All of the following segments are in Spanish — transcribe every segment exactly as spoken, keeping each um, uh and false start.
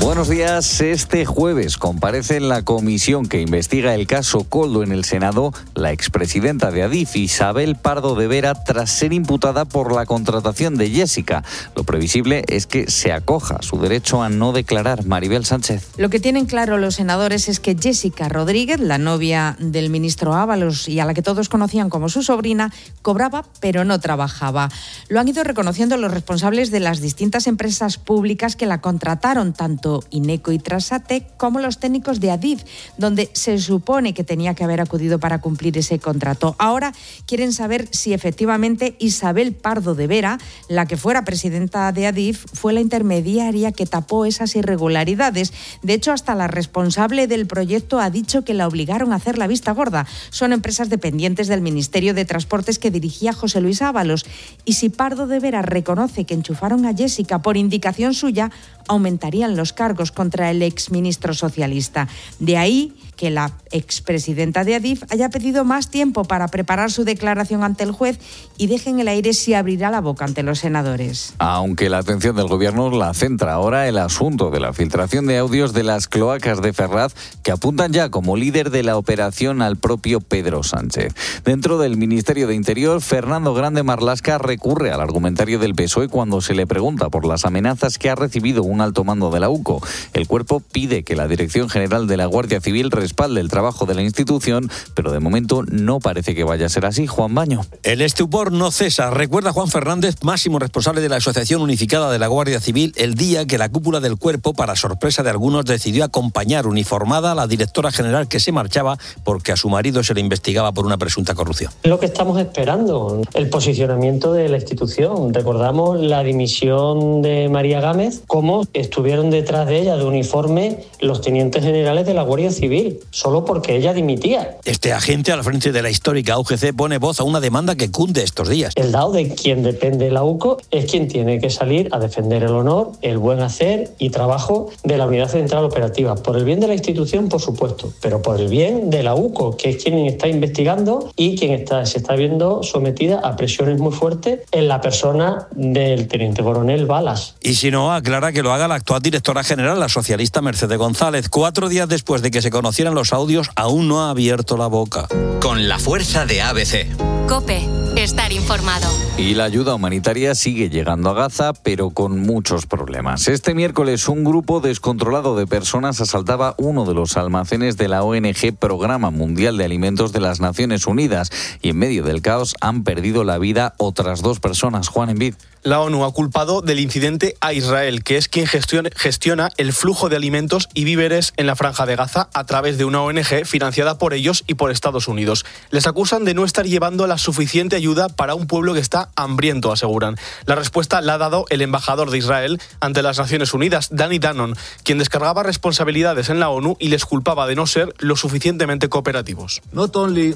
Buenos días. Este jueves comparece en la comisión que investiga el caso Koldo en el Senado la expresidenta de Adif, Isabel Pardo de Vera, tras ser imputada por la contratación de Jessica. Lo previsible es que se acoja su derecho a no declarar. Maribel Sánchez. Lo que tienen claro los senadores es que Jessica Rodríguez, la novia del ministro Ábalos y a la que todos conocían como su sobrina, cobraba pero no trabajaba. Lo han ido reconociendo los responsables de las distintas empresas públicas que la contrataron, tanto Ineco y Trasate como los técnicos de Adif, donde se supone que tenía que haber acudido para cumplir ese contrato. Ahora quieren saber si efectivamente Isabel Pardo de Vera, la que fuera presidenta de Adif, fue la intermediaria que tapó esas irregularidades. De hecho, hasta la responsable del proyecto ha dicho que la obligaron a hacer la vista gorda. Son empresas dependientes del Ministerio de Transportes que dirigía José Luis Ábalos. Y si Pardo de Vera reconoce que enchufaron a Jessica por indicación suya, aumentarían los cargos contra el exministro socialista. De ahí que la expresidenta de Adif haya pedido más tiempo para preparar su declaración ante el juez y deje en el aire si abrirá la boca ante los senadores. Aunque la atención del gobierno la centra ahora el asunto de la filtración de audios de las cloacas de Ferraz, que apuntan ya como líder de la operación al propio Pedro Sánchez. Dentro del Ministerio de Interior, Fernando Grande Marlaska recurre al argumentario del P S O E cuando se le pregunta por las amenazas que ha recibido un alto mando de la UCO. El cuerpo pide que la Dirección General de la Guardia Civil respalde el trabajo de la institución, pero de momento no parece que vaya a ser así. Juan Baño. El estupor no cesa. Recuerda Juan Fernández, máximo responsable de la Asociación Unificada de la Guardia Civil, el día que la cúpula del cuerpo, para sorpresa de algunos, decidió acompañar uniformada a la directora general que se marchaba porque a su marido se le investigaba por una presunta corrupción. Lo que estamos esperando, el posicionamiento de la institución. Recordamos la dimisión de María Gámez, cómo estuvieron detrás de ella de uniforme los tenientes generales de la Guardia Civil, solo porque ella dimitía. Este agente al frente de la histórica U G C pone voz a una demanda que cunde estos días. El D A O, de quien depende la U C O, es quien tiene que salir a defender el honor, el buen hacer y trabajo de la Unidad Central Operativa, por el bien de la institución, por supuesto, pero por el bien de la U C O, que es quien está investigando y quien está, se está viendo sometida a presiones muy fuertes en la persona del teniente coronel Balas. Y si no, aclara que lo haga la actual directora general, la socialista Mercedes González. Cuatro días después de que se conocieran los audios, aún no ha abierto la boca. Con la fuerza de A B C. COPE. Estar informado. Y la ayuda humanitaria sigue llegando a Gaza, pero con muchos problemas. Este miércoles un grupo descontrolado de personas asaltaba uno de los almacenes de la O N G Programa Mundial de Alimentos de las Naciones Unidas y en medio del caos han perdido la vida otras dos personas. Juan Envid. La ONU ha culpado del incidente a Israel, que es quien gestiona el flujo de alimentos y víveres en la Franja de Gaza a través de una O N G financiada por ellos y por Estados Unidos. Les acusan de no estar llevando la suficiente ayuda para un pueblo que está hambriento, aseguran. La respuesta la ha dado el embajador de Israel ante las Naciones Unidas, Danny Danon, quien descargaba responsabilidades en la ONU y les culpaba de no ser lo suficientemente cooperativos. No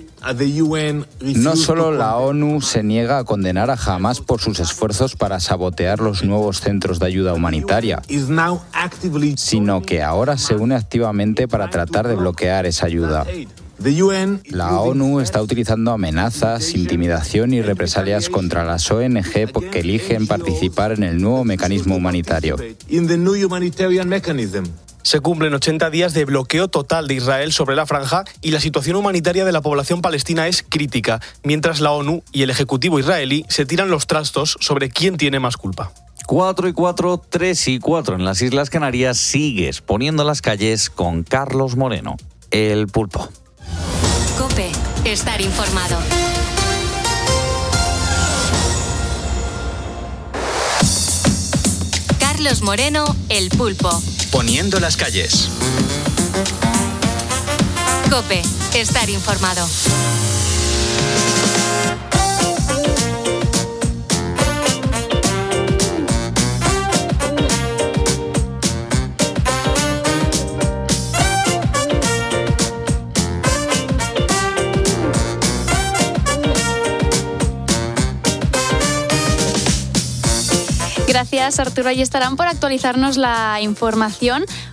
solo la ONU se niega a condenar a Hamás por sus esfuerzos para sabotear los nuevos centros de ayuda humanitaria, sino que ahora se une activamente para tratar de bloquear esa ayuda. La ONU está utilizando amenazas, intimidación y represalias contra las O N G que eligen participar en el nuevo mecanismo humanitario. Se cumplen ochenta días de bloqueo total de Israel sobre la franja y la situación humanitaria de la población palestina es crítica, mientras la ONU y el Ejecutivo israelí se tiran los trastos sobre quién tiene más culpa. Cuatro y cuatro, tres y cuatro en las Islas Canarias. Sigues poniendo las calles con Carlos Moreno, el Pulpo. COPE. Estar informado. Carlos Moreno, el Pulpo. Poniendo las calles. COPE. Estar informado. Gracias, Arturo y estarán por actualizarnos la información.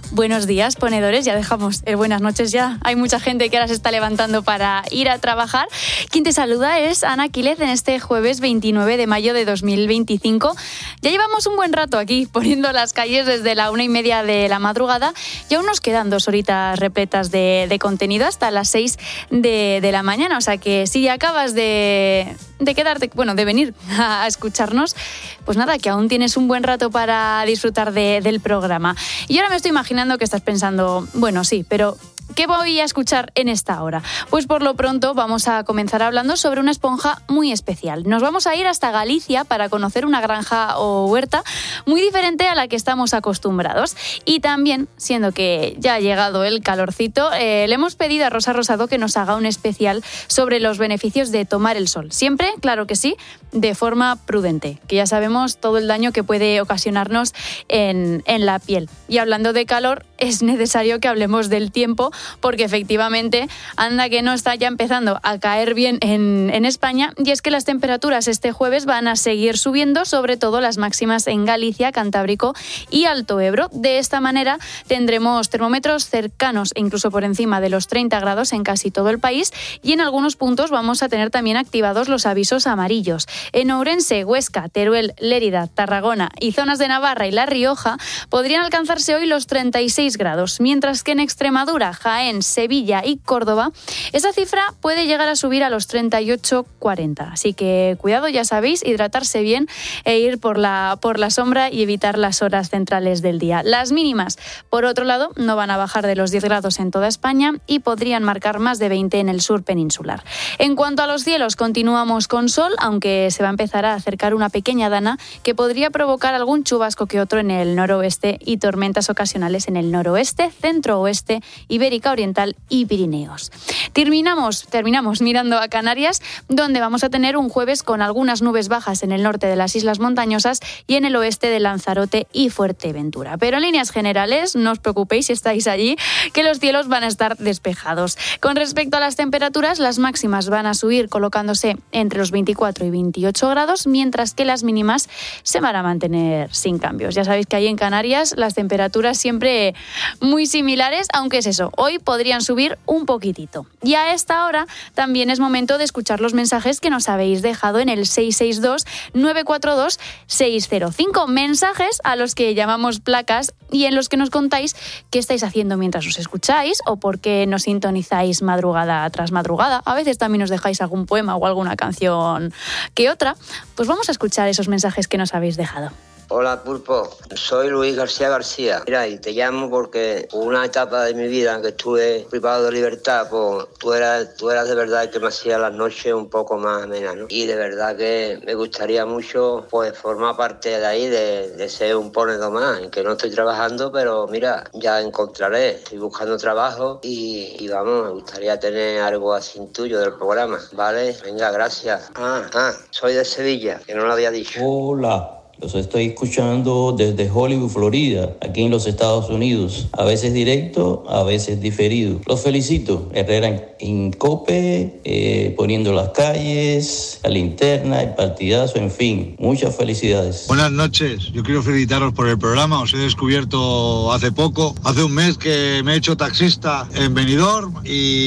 Buenos días, ponedores. Ya dejamos el buenas noches ya. Hay mucha gente que ahora se está levantando para ir a trabajar. Quien te saluda es Ana Quílez en este jueves veintinueve de mayo de dos mil veinticinco. Ya llevamos un buen rato aquí poniendo las calles desde la una y media de la madrugada y aún nos quedan dos horitas repletas de, de contenido hasta las seis de, de la mañana. O sea que si acabas de, de quedarte, bueno, de venir a escucharnos, pues nada, que aún tienes un buen rato para disfrutar de, del programa. Y ahora me estoy imaginando que estás pensando, bueno, sí, pero ¿qué voy a escuchar en esta hora? Pues por lo pronto vamos a comenzar hablando sobre una esponja muy especial. Nos vamos a ir hasta Galicia para conocer una granja o huerta muy diferente a la que estamos acostumbrados. Y también, siendo que ya ha llegado el calorcito, eh, le hemos pedido a Rosa Rosado que nos haga un especial sobre los beneficios de tomar el sol. Siempre, claro que sí, de forma prudente, que ya sabemos todo el daño que puede ocasionarnos en, en la piel. Y hablando de calor, es necesario que hablemos del tiempo, porque efectivamente anda que no está ya empezando a caer bien en, en España, y es que las temperaturas este jueves van a seguir subiendo, sobre todo las máximas en Galicia, Cantábrico y Alto Ebro. De esta manera tendremos termómetros cercanos e incluso por encima de los treinta grados en casi todo el país, y en algunos puntos vamos a tener también activados los avisos amarillos. En Ourense, Huesca, Teruel, Lérida, Tarragona y zonas de Navarra y La Rioja podrían alcanzarse hoy los treinta y seis grados, mientras que en Extremadura, Jaén, Sevilla y Córdoba esa cifra puede llegar a subir a los treinta y ocho cuarenta. Así que cuidado, ya sabéis, hidratarse bien e ir por la, por la sombra y evitar las horas centrales del día. Las mínimas, por otro lado, no van a bajar de los diez grados en toda España y podrían marcar más de veinte en el sur peninsular. En cuanto a los cielos, continuamos con sol, aunque se va a empezar a acercar una pequeña dana que podría provocar algún chubasco que otro en el noroeste y tormentas ocasionales en el noroeste, centro-oeste, Ibérica Oriental y Pirineos. Terminamos, terminamos mirando a Canarias, donde vamos a tener un jueves con algunas nubes bajas en el norte de las islas montañosas y en el oeste de Lanzarote y Fuerteventura. Pero en líneas generales, no os preocupéis si estáis allí, que los cielos van a estar despejados. Con respecto a las temperaturas, las máximas van a subir colocándose entre los veinticuatro y veintiocho grados, mientras que las mínimas se van a mantener sin cambios. Ya sabéis que ahí en Canarias las temperaturas siempre muy similares, aunque es eso, hoy podrían subir un poquitito. Y a esta hora también es momento de escuchar los mensajes que nos habéis dejado en el seis seis dos, nueve cuatro dos, seis cero cinco. Mensajes a los que llamamos placas y en los que nos contáis qué estáis haciendo mientras os escucháis o por qué nos sintonizáis madrugada tras madrugada. A veces también os dejáis algún poema o alguna canción que otra. Pues vamos a escuchar esos mensajes que nos habéis dejado. Hola Pulpo, soy Luis García García. Mira, y te llamo porque hubo una etapa de mi vida en que estuve privado de libertad, pues tú eras, tú eras de verdad el que me hacía las noches un poco más amenas, ¿no? Y de verdad que me gustaría mucho pues formar parte de ahí, de, de ser un ponedor más, en que no estoy trabajando, pero mira, ya encontraré, estoy buscando trabajo y, y vamos, me gustaría tener algo así tuyo del programa, ¿vale? Venga, gracias. Ah, ah, soy de Sevilla, que no lo había dicho. Hola. Los estoy escuchando desde Hollywood, Florida, aquí en los Estados Unidos. A veces directo, a veces diferido. Los felicito. Herrera en COPE, eh, poniendo las calles, la linterna, el partidazo, en fin. Muchas felicidades. Buenas noches. Yo quiero felicitaros por el programa. Os he descubierto hace poco, hace un mes que me he hecho taxista en Benidorm.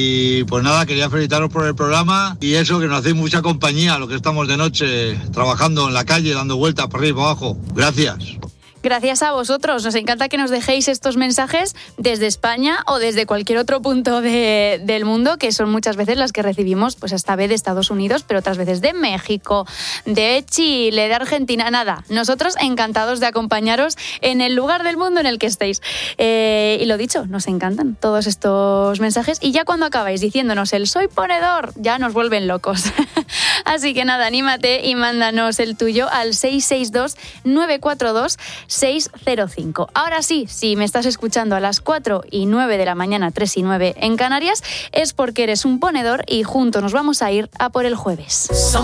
Y pues nada, quería felicitaros por el programa. Y eso, que nos hacéis mucha compañía, lo que estamos de noche trabajando en la calle, dando vueltas por arriba. Abajo. Gracias. Gracias a vosotros. Nos encanta que nos dejéis estos mensajes desde España o desde cualquier otro punto de, del mundo, que son muchas veces las que recibimos, pues esta vez de Estados Unidos, pero otras veces de México, de Chile, de Argentina. Nada, nosotros encantados de acompañaros en el lugar del mundo en el que estéis. Eh, y lo dicho, nos encantan todos estos mensajes y ya cuando acabáis diciéndonos el soy ponedor, ya nos vuelven locos. Así que nada, anímate y mándanos el tuyo al seis seis dos, nueve cuatro dos, seis cero cinco. Ahora sí, si me estás escuchando a las cuatro y nueve de la mañana, tres y nueve en Canarias, es porque eres un ponedor y juntos nos vamos a ir a por el jueves. Son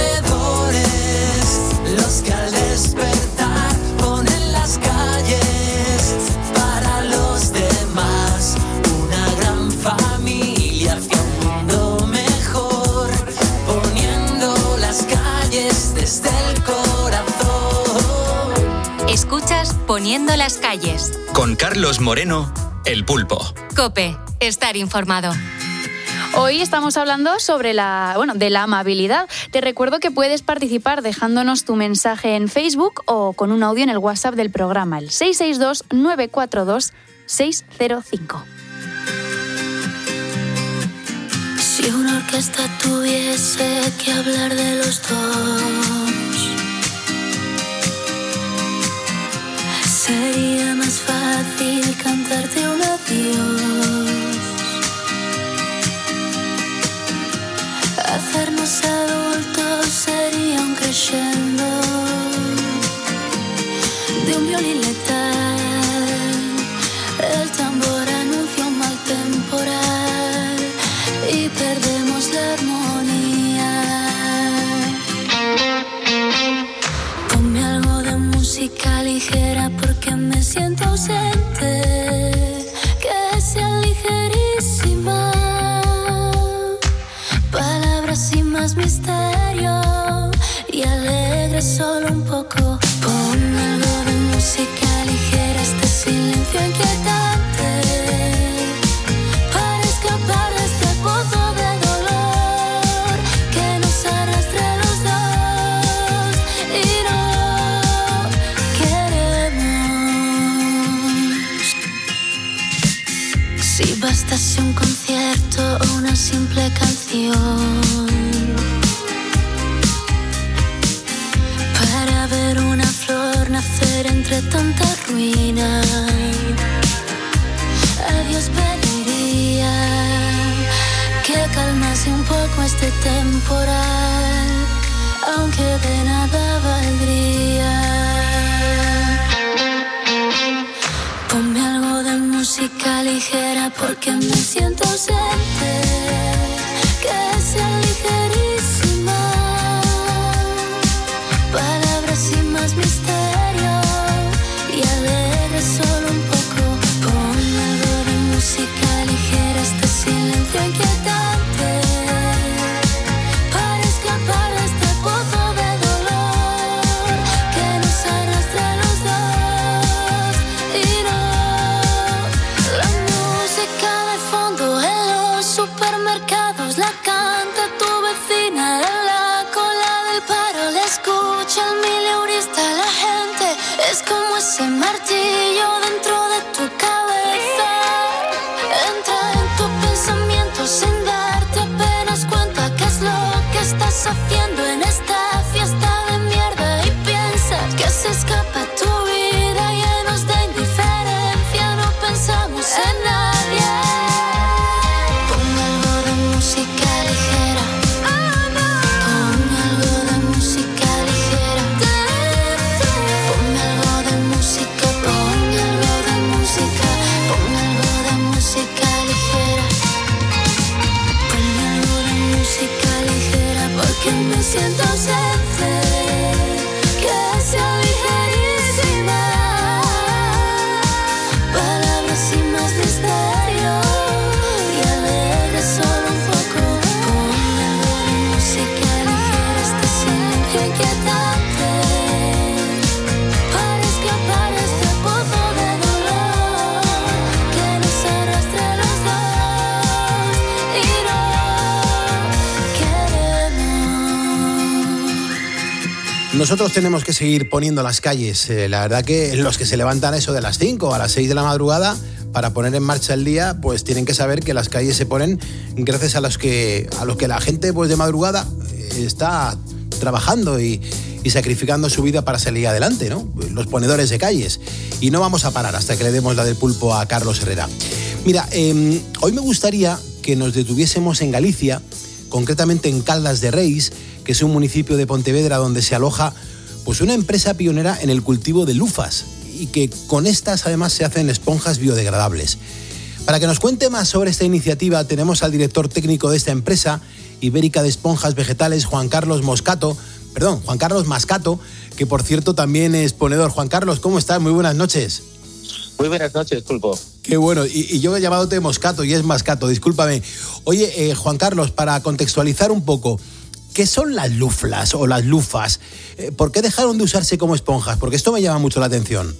ponedores los que al despertar ponen las calles para los demás. Una gran familia hacia un mundo mejor, poniendo las calles desde el corazón. Escuchas Poniendo las las calles. Con Carlos Moreno, El Pulpo. COPE, estar informado. Hoy estamos hablando sobre la, bueno, de la amabilidad. Te recuerdo que puedes participar dejándonos tu mensaje en Facebook o con un audio en el WhatsApp del programa, el seis seis dos, nueve cuatro dos, seis cero cinco. Si una orquesta tuviese que hablar de los dos, sería más fácil cantarte un adiós. Hacernos adultos sería un crescendo de un violín letal. El tambor anuncia un mal temporal y perdemos la armonía. Ponme algo de música ligera porque me siento ausente, que sea ligerísima, palabras sin más misterio y alegre solo un poco. Pon algo de música ligera, este silencio inquietante, para escapar de este pozo de dolor que nos arrastre a los dos y no queremos. Si bastase un concierto o una simple canción para ver una flor nacer entre tanta ruina, a Dios pediría que calmase un poco este temporal, aunque de nada valdría. Ponme algo de música ligera porque me siento ausente, que sea ligerísima, palabras sin más misterio y alegre solo un poco. Pon algo de música ligera, este silencio inquietante, para escapar de este pozo de dolor que nos arrastra a los dos y no. La música de fondo en los supermercados la canta tu vecina en la cola del paro, la escucha el mileurista, la gente es como ese martillo dentro de tu cabeza, entra en tu pensamiento sin darte apenas cuenta qué es lo que estás haciendo en esta fiesta de mierda y piensas que se escapa tu vida llenos de indiferencia, no pensamos en nadie. Pon algo de música ligera, pon algo de música ligera, pon algo de música, pon algo de música, pon algo de música ligera, pon algo de música ligera porque me siento ausente, que sea ligerísima, palabras sin más misterio y alegre solo un poco. Pon algo de música ligera, este silencio inquietante, para escapar de este pozo de dolor que nos arrastra a los dos y no queremos. Nosotros tenemos que seguir poniendo las calles. Eh, la verdad que los que se levantan a eso de las cinco a las seis de la madrugada para poner en marcha el día, pues tienen que saber que las calles se ponen gracias a los que a los que la gente pues de madrugada eh, está trabajando y, y sacrificando su vida para salir adelante, ¿no? Los ponedores de calles. Y no vamos a parar hasta que le demos la del pulpo a Carlos Herrera. Mira, eh, hoy me gustaría que nos detuviésemos en Galicia, concretamente en Caldas de Reis, que es un municipio de Pontevedra donde se aloja pues una empresa pionera en el cultivo de lufas y que con estas además se hacen esponjas biodegradables. Para que nos cuente más sobre esta iniciativa tenemos al director técnico de esta empresa, Ibérica de Esponjas Vegetales, Juan Carlos Moscato, perdón, Juan Carlos Mascato, que por cierto también es ponedor. Juan Carlos, ¿cómo estás? Muy buenas noches. Muy buenas noches, Pulpo. Qué bueno, y, y yo he llamándote Moscato y es Mascato, discúlpame. Oye, eh, Juan Carlos, para contextualizar un poco, ¿qué son las luflas o las lufas? Eh, ¿Por qué dejaron de usarse como esponjas? Porque esto me llama mucho la atención.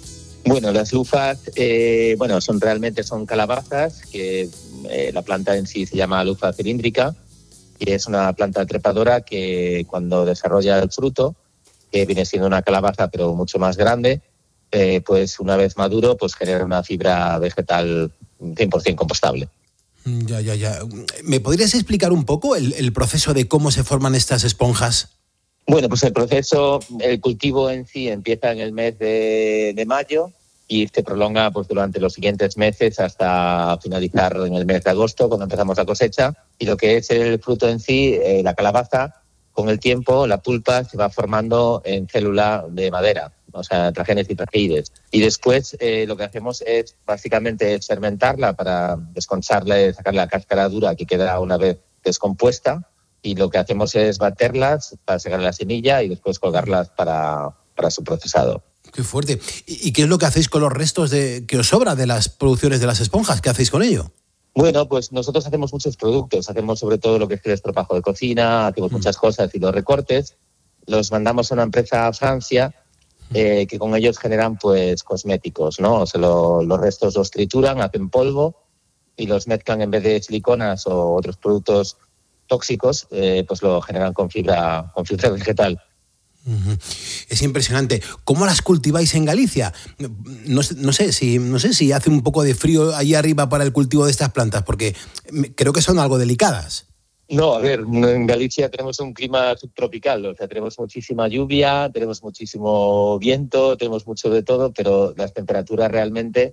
Bueno, las lufas, eh, bueno, son realmente son calabazas, que eh, la planta en sí se llama lufa cilíndrica y es una planta trepadora que cuando desarrolla el fruto, que viene siendo una calabaza pero mucho más grande, eh, pues una vez maduro, pues genera una fibra vegetal cien por ciento compostable. Ya, ya, ya. ¿Me podrías explicar un poco el, el proceso de cómo se forman estas esponjas? Bueno, pues el proceso, el cultivo en sí empieza en el mes de, de mayo y se prolonga pues durante los siguientes meses hasta finalizar en el mes de agosto, cuando empezamos la cosecha. Y lo que es el fruto en sí, eh, la calabaza, con el tiempo la pulpa se va formando en célula de madera, o sea, tragenes y trageides. Y después eh, lo que hacemos es básicamente fermentarla para desconcharla, sacar la cáscara dura que queda una vez descompuesta. Y lo que hacemos es baterlas para sacar la semilla y después colgarlas para, para su procesado. Qué fuerte. ¿Y qué es lo que hacéis con los restos de que os sobra de las producciones de las esponjas? ¿Qué hacéis con ello? Bueno, pues nosotros hacemos muchos productos. Hacemos sobre todo lo que es el estropajo de cocina, hacemos mm. muchas cosas y los recortes los mandamos a una empresa a Francia eh, que con ellos generan pues cosméticos, ¿no? O sea, lo, los restos los trituran, hacen polvo y los mezclan en vez de siliconas o otros productos tóxicos, eh, pues lo generan con fibra, con fibra vegetal. Uh-huh. Es impresionante. ¿Cómo las cultiváis en Galicia? No, no sé si no sé si hace un poco de frío ahí arriba para el cultivo de estas plantas, porque creo que son algo delicadas. No, a ver, en Galicia tenemos un clima subtropical, o sea, tenemos muchísima lluvia, tenemos muchísimo viento, tenemos mucho de todo, pero las temperaturas realmente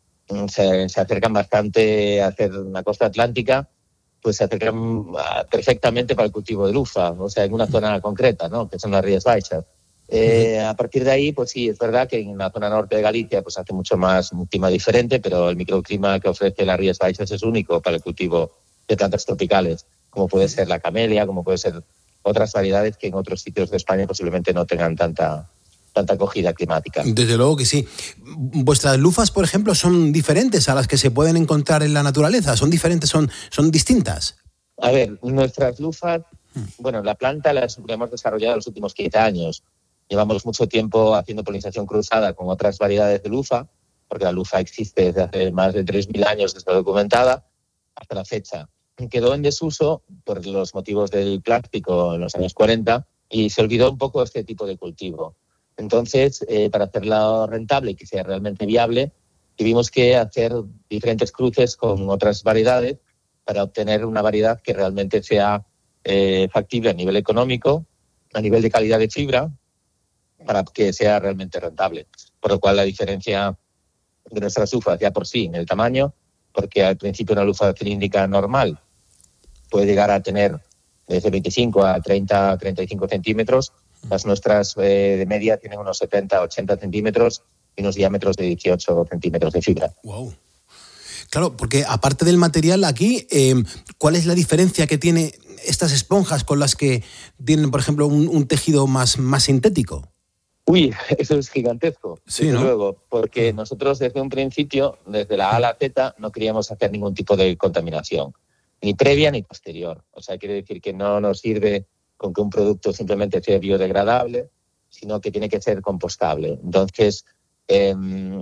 se, se acercan bastante a hacer la costa atlántica, pues se acercan perfectamente para el cultivo de lufa, o sea, en una zona concreta, ¿no?, que son las Rías Baixas. Eh, a partir de ahí, pues sí, es verdad que en la zona norte de Galicia pues hace mucho más, un clima diferente, pero el microclima que ofrece las Rías Baixas es único para el cultivo de plantas tropicales, como puede ser la camelia, como puede ser otras variedades que en otros sitios de España posiblemente no tengan tanta, tanta acogida climática. Desde luego que sí. ¿Vuestras lufas, por ejemplo, son diferentes a las que se pueden encontrar en la naturaleza? ¿Son diferentes, son, son distintas? A ver, nuestras lufas, bueno, la planta la hemos desarrollado en los últimos quince años. Llevamos mucho tiempo haciendo polinización cruzada con otras variedades de lufa, porque la lufa existe desde hace más de tres mil años, está documentada, hasta la fecha. Quedó en desuso por los motivos del plástico en los años cuarenta y se olvidó un poco este tipo de cultivo. Entonces, eh, para hacerla rentable y que sea realmente viable, tuvimos que hacer diferentes cruces con otras variedades para obtener una variedad que realmente sea eh, factible a nivel económico, a nivel de calidad de fibra, para que sea realmente rentable. Por lo cual la diferencia de nuestras lufas ya por sí en el tamaño, porque al principio una lufa cilíndrica normal puede llegar a tener desde veinticinco a treinta, treinta y cinco centímetros. Las nuestras eh, de media tienen unos setenta, ochenta centímetros y unos diámetros de dieciocho centímetros de fibra. Wow. Claro, porque aparte del material aquí, eh, ¿cuál es la diferencia que tiene estas esponjas con las que tienen, por ejemplo, un, un tejido más, más sintético? Uy, eso es gigantesco. Sí, ¿no? Luego, porque nosotros desde un principio, desde la A a la Z, no queríamos hacer ningún tipo de contaminación, ni previa ni posterior. O sea, quiere decir que no nos sirve con que un producto simplemente sea biodegradable, sino que tiene que ser compostable. Entonces, eh,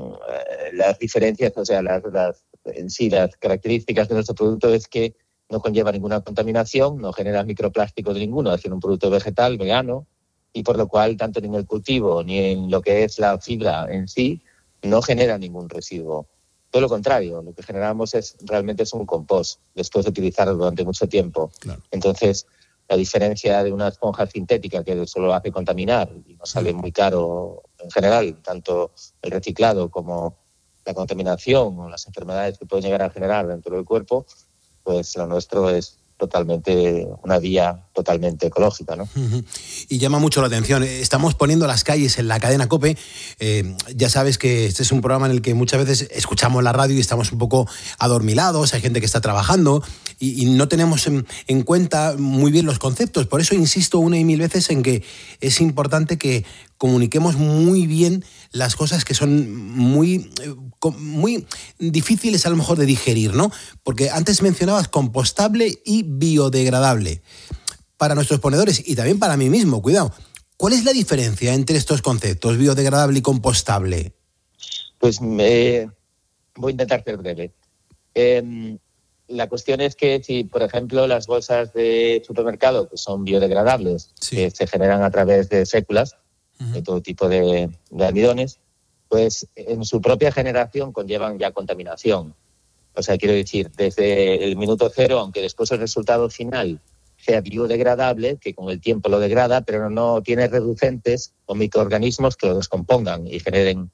las diferencias, o sea, las, las, en sí, las características de nuestro producto es que no conlleva ninguna contaminación, no genera microplásticos de ninguno, es decir, un producto vegetal, vegano, y por lo cual, tanto en el cultivo ni en lo que es la fibra en sí, no genera ningún residuo. Todo lo contrario, lo que generamos es realmente es un compost, después de utilizarlo durante mucho tiempo. Claro. Entonces, la diferencia de una esponja sintética que solo hace contaminar y nos sale muy caro en general, tanto el reciclado como la contaminación o las enfermedades que pueden llegar a generar dentro del cuerpo, pues lo nuestro es totalmente una vía totalmente ecológica, ¿no? Uh-huh. Y llama mucho la atención. Estamos poniendo las calles en la cadena COPE. Eh, ya sabes que este es un programa en el que muchas veces escuchamos la radio y estamos un poco adormilados, hay gente que está trabajando y, y no tenemos en, en cuenta muy bien los conceptos. Por eso insisto una y mil veces en que es importante que comuniquemos muy bien las cosas que son muy, muy difíciles a lo mejor de digerir, ¿no? Porque antes mencionabas compostable y biodegradable. Para nuestros ponedores y también para mí mismo, cuidado, ¿cuál es la diferencia entre estos conceptos, biodegradable y compostable? Pues me, voy a intentar ser breve. Eh, la cuestión es que si, por ejemplo, las bolsas de supermercado, que son biodegradables, sí. que se generan a través de féculas, uh-huh. de todo tipo de, de almidones, pues en su propia generación conllevan ya contaminación. O sea, quiero decir, desde el minuto cero, aunque después el resultado final sea biodegradable, que con el tiempo lo degrada, pero no tiene reducentes o microorganismos que lo descompongan y generen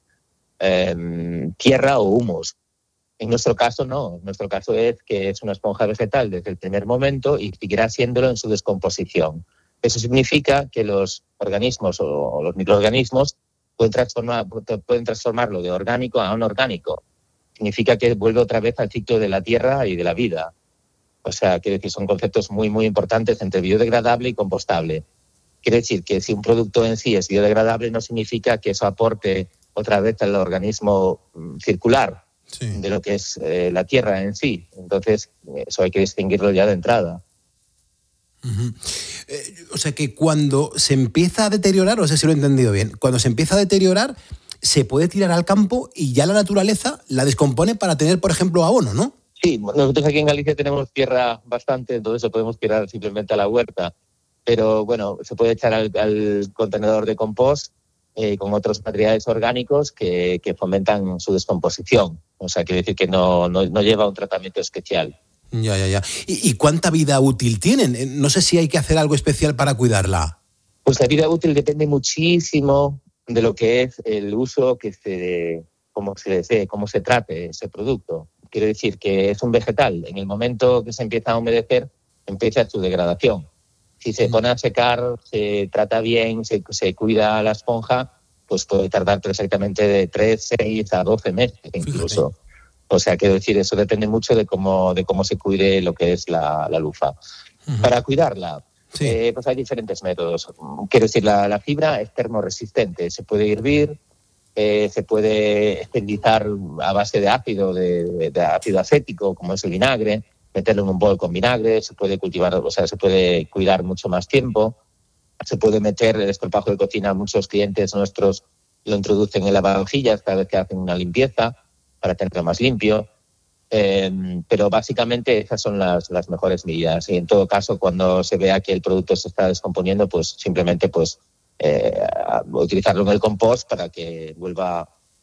eh, tierra o humus. En nuestro caso no, en nuestro caso es que es una esponja vegetal desde el primer momento y seguirá siéndolo en su descomposición. Eso significa que los organismos o los microorganismos pueden transformar, pueden transformarlo de orgánico a anorgánico. Significa que vuelve otra vez al ciclo de la tierra y de la vida. O sea, quiere decir, son conceptos muy, muy importantes entre biodegradable y compostable. Quiere decir que si un producto en sí es biodegradable no significa que eso aporte otra vez al organismo circular sí. de lo que es eh, la tierra en sí. Entonces, eso hay que distinguirlo ya de entrada. Uh-huh. Eh, o sea que cuando se empieza a deteriorar, no sé si lo he entendido bien, cuando se empieza a deteriorar se puede tirar al campo y ya la naturaleza la descompone para tener, por ejemplo, abono, ¿no? Sí, nosotros aquí en Galicia tenemos tierra bastante, entonces lo podemos tirar simplemente a la huerta. Pero bueno, se puede echar al, al contenedor de compost eh, con otros materiales orgánicos que, que fomentan su descomposición. O sea, quiere decir que no, no, no lleva un tratamiento especial. Ya, ya, ya. ¿Y, ¿Y cuánta vida útil tienen? No sé si hay que hacer algo especial para cuidarla. Pues la vida útil depende muchísimo de lo que es el uso que se, cómo se desee, cómo se trate ese producto. Quiero decir que es un vegetal. En el momento que se empieza a humedecer, empieza su degradación. Si se pone a secar, se trata bien, se, se cuida la esponja, pues puede tardar perfectamente de tres, seis a doce meses incluso. Fíjate. O sea, quiero decir, eso depende mucho de cómo, de cómo se cuide lo que es la, la lufa. Uh-huh. Para cuidarla, sí. eh, pues hay diferentes métodos. Quiero decir, la, la fibra es termoresistente, se puede hervir, eh, se puede esterilizar a base de ácido, de, de ácido acético, como es el vinagre, meterlo en un bol con vinagre, se puede cultivar, o sea, se puede cuidar mucho más tiempo, se puede meter el estropajo de cocina, muchos clientes nuestros lo introducen en lavavajillas cada vez que hacen una limpieza para tenerlo más limpio, eh, pero básicamente esas son las, las mejores medidas. Y en todo caso, cuando se vea que el producto se está descomponiendo, pues simplemente pues eh, utilizarlo en el compost para que vuelva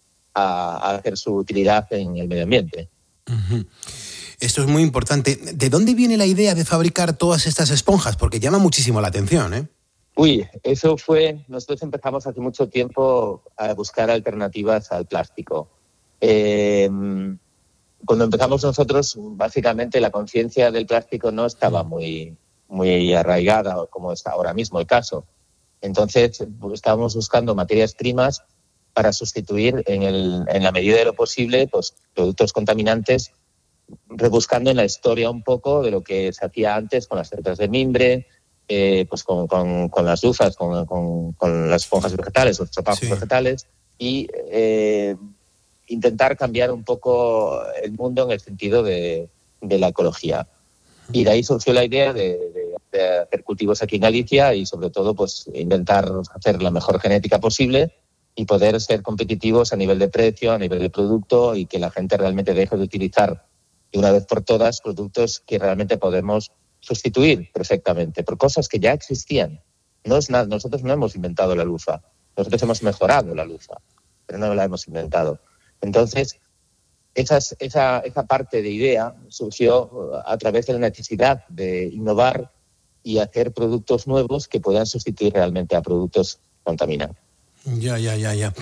a, a hacer su utilidad en el medio ambiente. Uh-huh. Esto es muy importante. ¿De dónde viene la idea de fabricar todas estas esponjas? Porque llama muchísimo la atención, ¿eh? Uy, eso fue... Nosotros empezamos hace mucho tiempo a buscar alternativas al plástico. Eh, cuando empezamos nosotros, básicamente la conciencia del plástico no estaba muy, muy arraigada, como está ahora mismo el caso. Entonces, pues, estábamos buscando materias primas para sustituir en, el, en la medida de lo posible pues, productos contaminantes, rebuscando en la historia un poco de lo que se hacía antes con las cercas de mimbre, eh, pues con, con, con las lufas, con, con, con las esponjas vegetales, los trapajos sí. vegetales, y eh, intentar cambiar un poco el mundo en el sentido de, de la ecología. Y de ahí surgió la idea de, de, de hacer cultivos aquí en Galicia y sobre todo pues intentar hacer la mejor genética posible y poder ser competitivos a nivel de precio, a nivel de producto y que la gente realmente deje de utilizar de una vez por todas productos que realmente podemos sustituir perfectamente por cosas que ya existían. No es nada, nosotros no hemos inventado la lufa, nosotros hemos mejorado la lufa, pero no la hemos inventado. Entonces, esas, esa, esa parte de idea surgió a través de la necesidad de innovar y hacer productos nuevos que puedan sustituir realmente a productos contaminados. Ya, ya, ya, ya.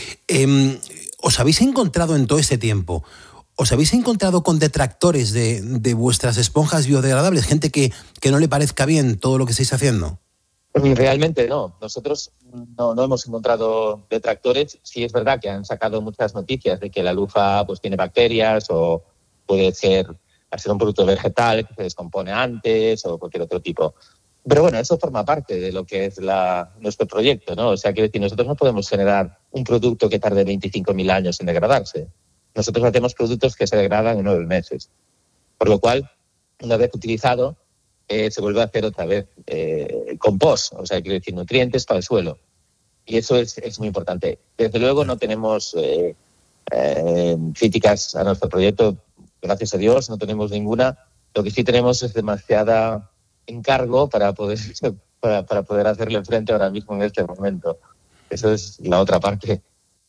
Eh, ¿Os habéis encontrado en todo este tiempo, os habéis encontrado con detractores de, de vuestras esponjas biodegradables? Gente que, que no le parezca bien todo lo que estáis haciendo. Realmente no. Nosotros no, no hemos encontrado detractores. Sí es verdad que han sacado muchas noticias de que la lufa pues tiene bacterias o puede ser, al ser un producto vegetal que se descompone antes o cualquier otro tipo. Pero bueno, eso forma parte de lo que es la, nuestro proyecto, ¿no? O sea, quiero decir, nosotros no podemos generar un producto que tarde veinticinco mil años en degradarse. Nosotros hacemos productos que se degradan en nueve meses. Por lo cual, una vez utilizado, eh, se vuelve a hacer otra vez eh, compost, o sea, quiero decir, nutrientes para el suelo. Y eso es, es muy importante. Desde luego no tenemos eh, eh, críticas a nuestro proyecto, gracias a Dios, no tenemos ninguna. Lo que sí tenemos es demasiada encargo para poder, para, para poder hacerle frente ahora mismo en este momento. Eso es la otra parte.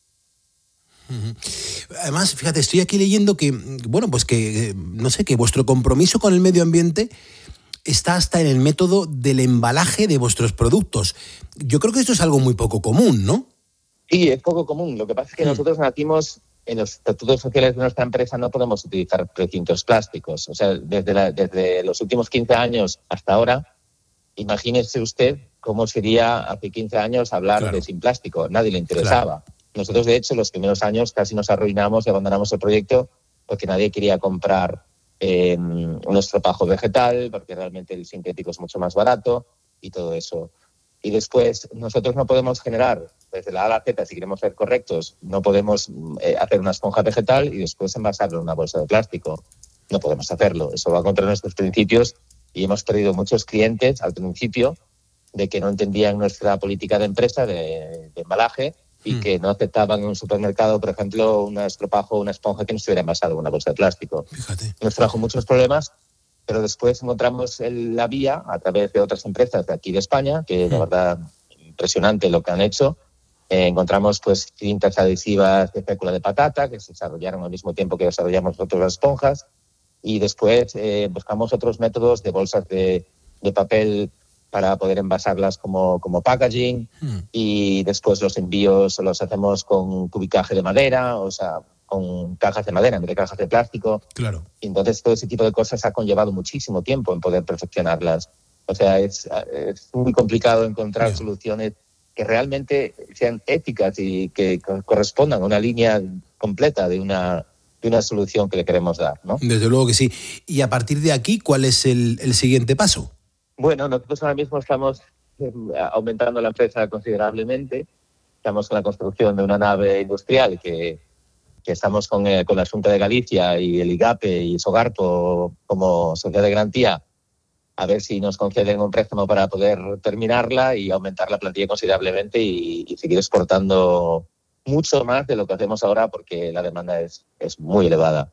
Además, fíjate, estoy aquí leyendo que, bueno, pues que, no sé, que vuestro compromiso con el medio ambiente está hasta en el método del embalaje de vuestros productos. Yo creo que esto es algo muy poco común, ¿no? Sí, es poco común. Lo que pasa es que sí. nosotros nacimos en los estatutos sociales de nuestra empresa, no podemos utilizar recintos plásticos. O sea, desde, la, desde los últimos quince años hasta ahora, imagínese usted cómo sería hace quince años hablar claro. de sin plástico. Nadie le interesaba. Claro. Nosotros, de hecho, los primeros años casi nos arruinamos y abandonamos el proyecto porque nadie quería comprar eh, nuestro pajo vegetal, porque realmente el sintético es mucho más barato y todo eso. Y después, nosotros no podemos generar, desde la A a la Z, si queremos ser correctos, no podemos eh, hacer una esponja vegetal y después envasarlo en una bolsa de plástico. No podemos hacerlo. Eso va contra nuestros principios y hemos perdido muchos clientes al principio de que no entendían nuestra política de empresa de, de embalaje y mm. que no aceptaban en un supermercado, por ejemplo, un estropajo o una esponja que no estuviera envasado en una bolsa de plástico. Fíjate. Nos trajo muchos problemas, pero después encontramos el, la vía a través de otras empresas de aquí de España, que mm. la verdad, impresionante lo que han hecho. Eh, encontramos pues cintas adhesivas de fécula de patata, que se desarrollaron al mismo tiempo que desarrollamos nosotros las esponjas, y después eh, buscamos otros métodos de bolsas de, de papel para poder envasarlas como, como packaging, mm. y después los envíos los hacemos con cubicaje de madera, o sea, con cajas de madera en vez de cajas de plástico. Claro. Y entonces todo ese tipo de cosas ha conllevado muchísimo tiempo en poder perfeccionarlas. O sea, es, es muy complicado encontrar Bien. soluciones que realmente sean éticas y que correspondan a una línea completa de una, de una solución que le queremos dar, ¿no? Desde luego que sí. Y a partir de aquí, ¿cuál es el, el siguiente paso? Bueno, nosotros ahora mismo estamos eh, aumentando la empresa considerablemente. Estamos con la construcción de una nave industrial que, que estamos con, eh, con la Xunta de Galicia y el IGAPE y Sogarpo como sociedad de garantía, a ver si nos conceden un préstamo para poder terminarla y aumentar la plantilla considerablemente y, y seguir exportando mucho más de lo que hacemos ahora porque la demanda es, es muy elevada.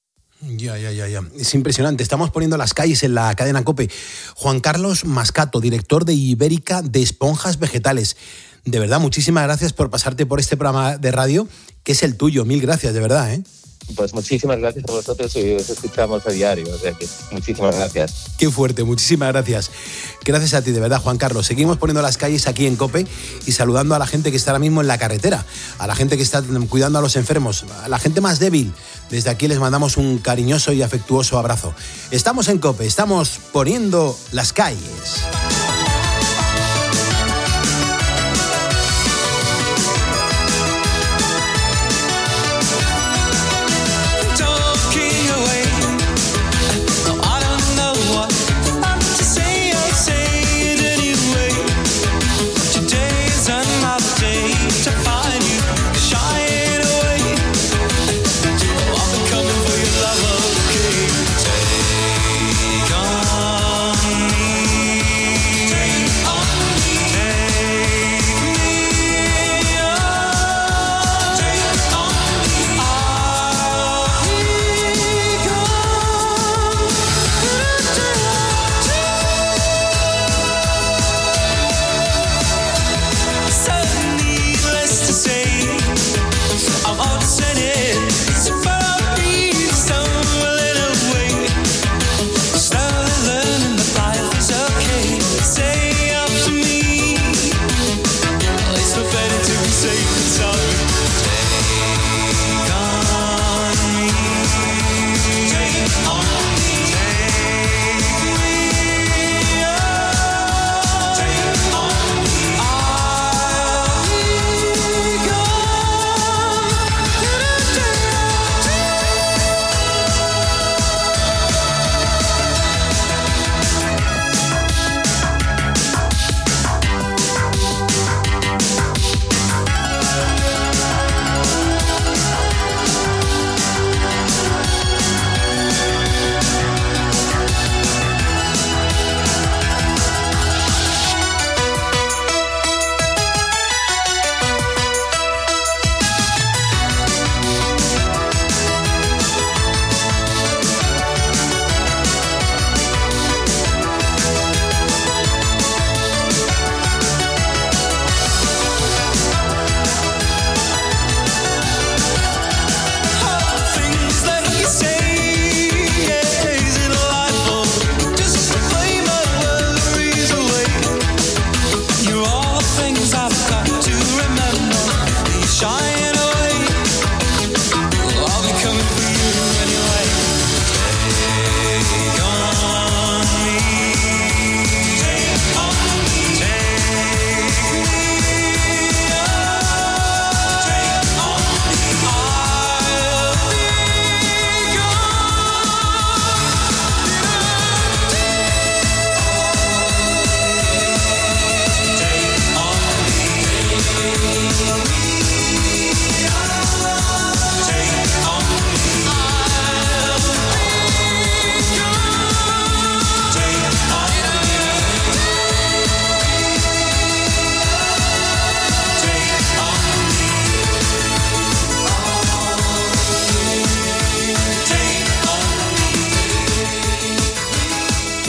Ya, ya, ya, ya. Es impresionante. Estamos poniendo las calles en la cadena COPE. Juan Carlos Mascato, director de Ibérica de Esponjas Vegetales. De verdad, muchísimas gracias por pasarte por este programa de radio, que es el tuyo. Mil gracias, de verdad, ¿eh? Pues muchísimas gracias a vosotros y os escuchamos a diario. O sea que muchísimas gracias. Qué fuerte, muchísimas gracias. Gracias a ti, de verdad, Juan Carlos. Seguimos poniendo las calles aquí en COPE y saludando a la gente que está ahora mismo en la carretera, a la gente que está cuidando a los enfermos, a la gente más débil. Desde aquí les mandamos un cariñoso y afectuoso abrazo. Estamos en COPE, estamos poniendo las calles. Take on me.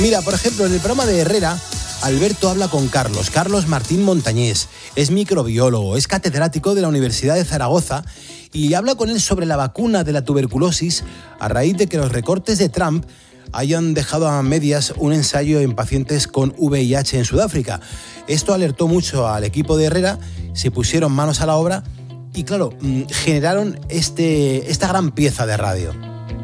Mira, por ejemplo, en el programa de Herrera, Alberto habla con Carlos, Carlos Martín Montañés. Es microbiólogo, es catedrático de la Universidad de Zaragoza y habla con él sobre la vacuna de la tuberculosis a raíz de que los recortes de Trump hayan dejado a medias un ensayo en pacientes con V I H en Sudáfrica. Esto alertó mucho al equipo de Herrera, se pusieron manos a la obra y, claro, generaron este, esta gran pieza de radio.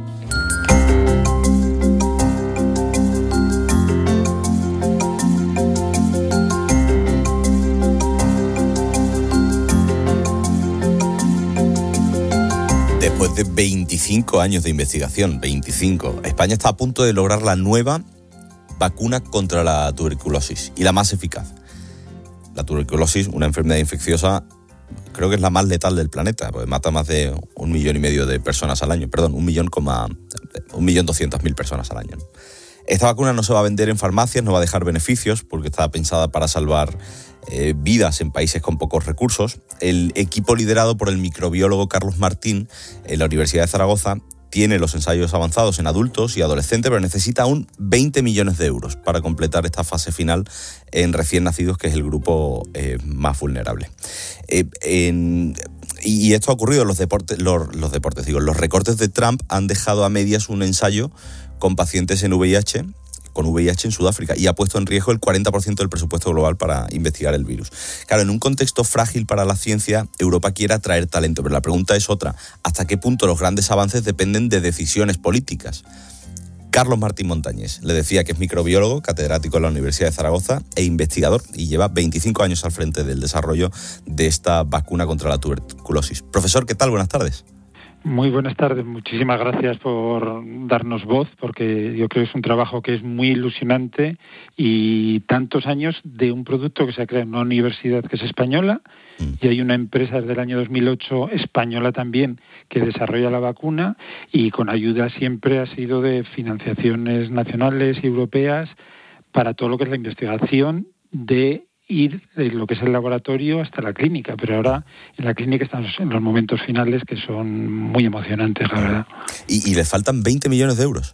Después de veinticinco años de investigación, veinticinco, España está a punto de lograr la nueva vacuna contra la tuberculosis y la más eficaz. La tuberculosis, una enfermedad infecciosa, creo que es la más letal del planeta, porque mata más de un millón y medio de personas al año, perdón, un millón coma, un millón doscientas mil personas al año. Esta vacuna no se va a vender en farmacias, no va a dejar beneficios, porque está pensada para salvar eh, vidas en países con pocos recursos. El equipo liderado por el microbiólogo Carlos Martín en la Universidad de Zaragoza tiene los ensayos avanzados en adultos y adolescentes, pero necesita aún veinte millones de euros para completar esta fase final en recién nacidos, que es el grupo eh, más vulnerable. Eh, en, y, y esto ha ocurrido en los deportes, los, los deportes, digo, los recortes de Trump han dejado a medias un ensayo con pacientes en V I H, con V I H en Sudáfrica, y ha puesto en riesgo el cuarenta por ciento del presupuesto global para investigar el virus. Claro, en un contexto frágil para la ciencia, Europa quiere atraer talento, pero la pregunta es otra: ¿hasta qué punto los grandes avances dependen de decisiones políticas? Carlos Martín Montañés, le decía que es microbiólogo, catedrático en la Universidad de Zaragoza e investigador, y lleva veinticinco años al frente del desarrollo de esta vacuna contra la tuberculosis. Profesor, ¿qué tal? Buenas tardes. Muy buenas tardes, muchísimas gracias por darnos voz, porque yo creo que es un trabajo que es muy ilusionante y tantos años de un producto que se ha creado en una universidad que es española y hay una empresa desde el año dos mil ocho española también que desarrolla la vacuna y con ayuda siempre ha sido de financiaciones nacionales y europeas para todo lo que es la investigación de ir de lo que es el laboratorio hasta la clínica, pero ahora en la clínica estamos en los momentos finales que son muy emocionantes, la verdad. ¿Y, y le faltan veinte millones de euros?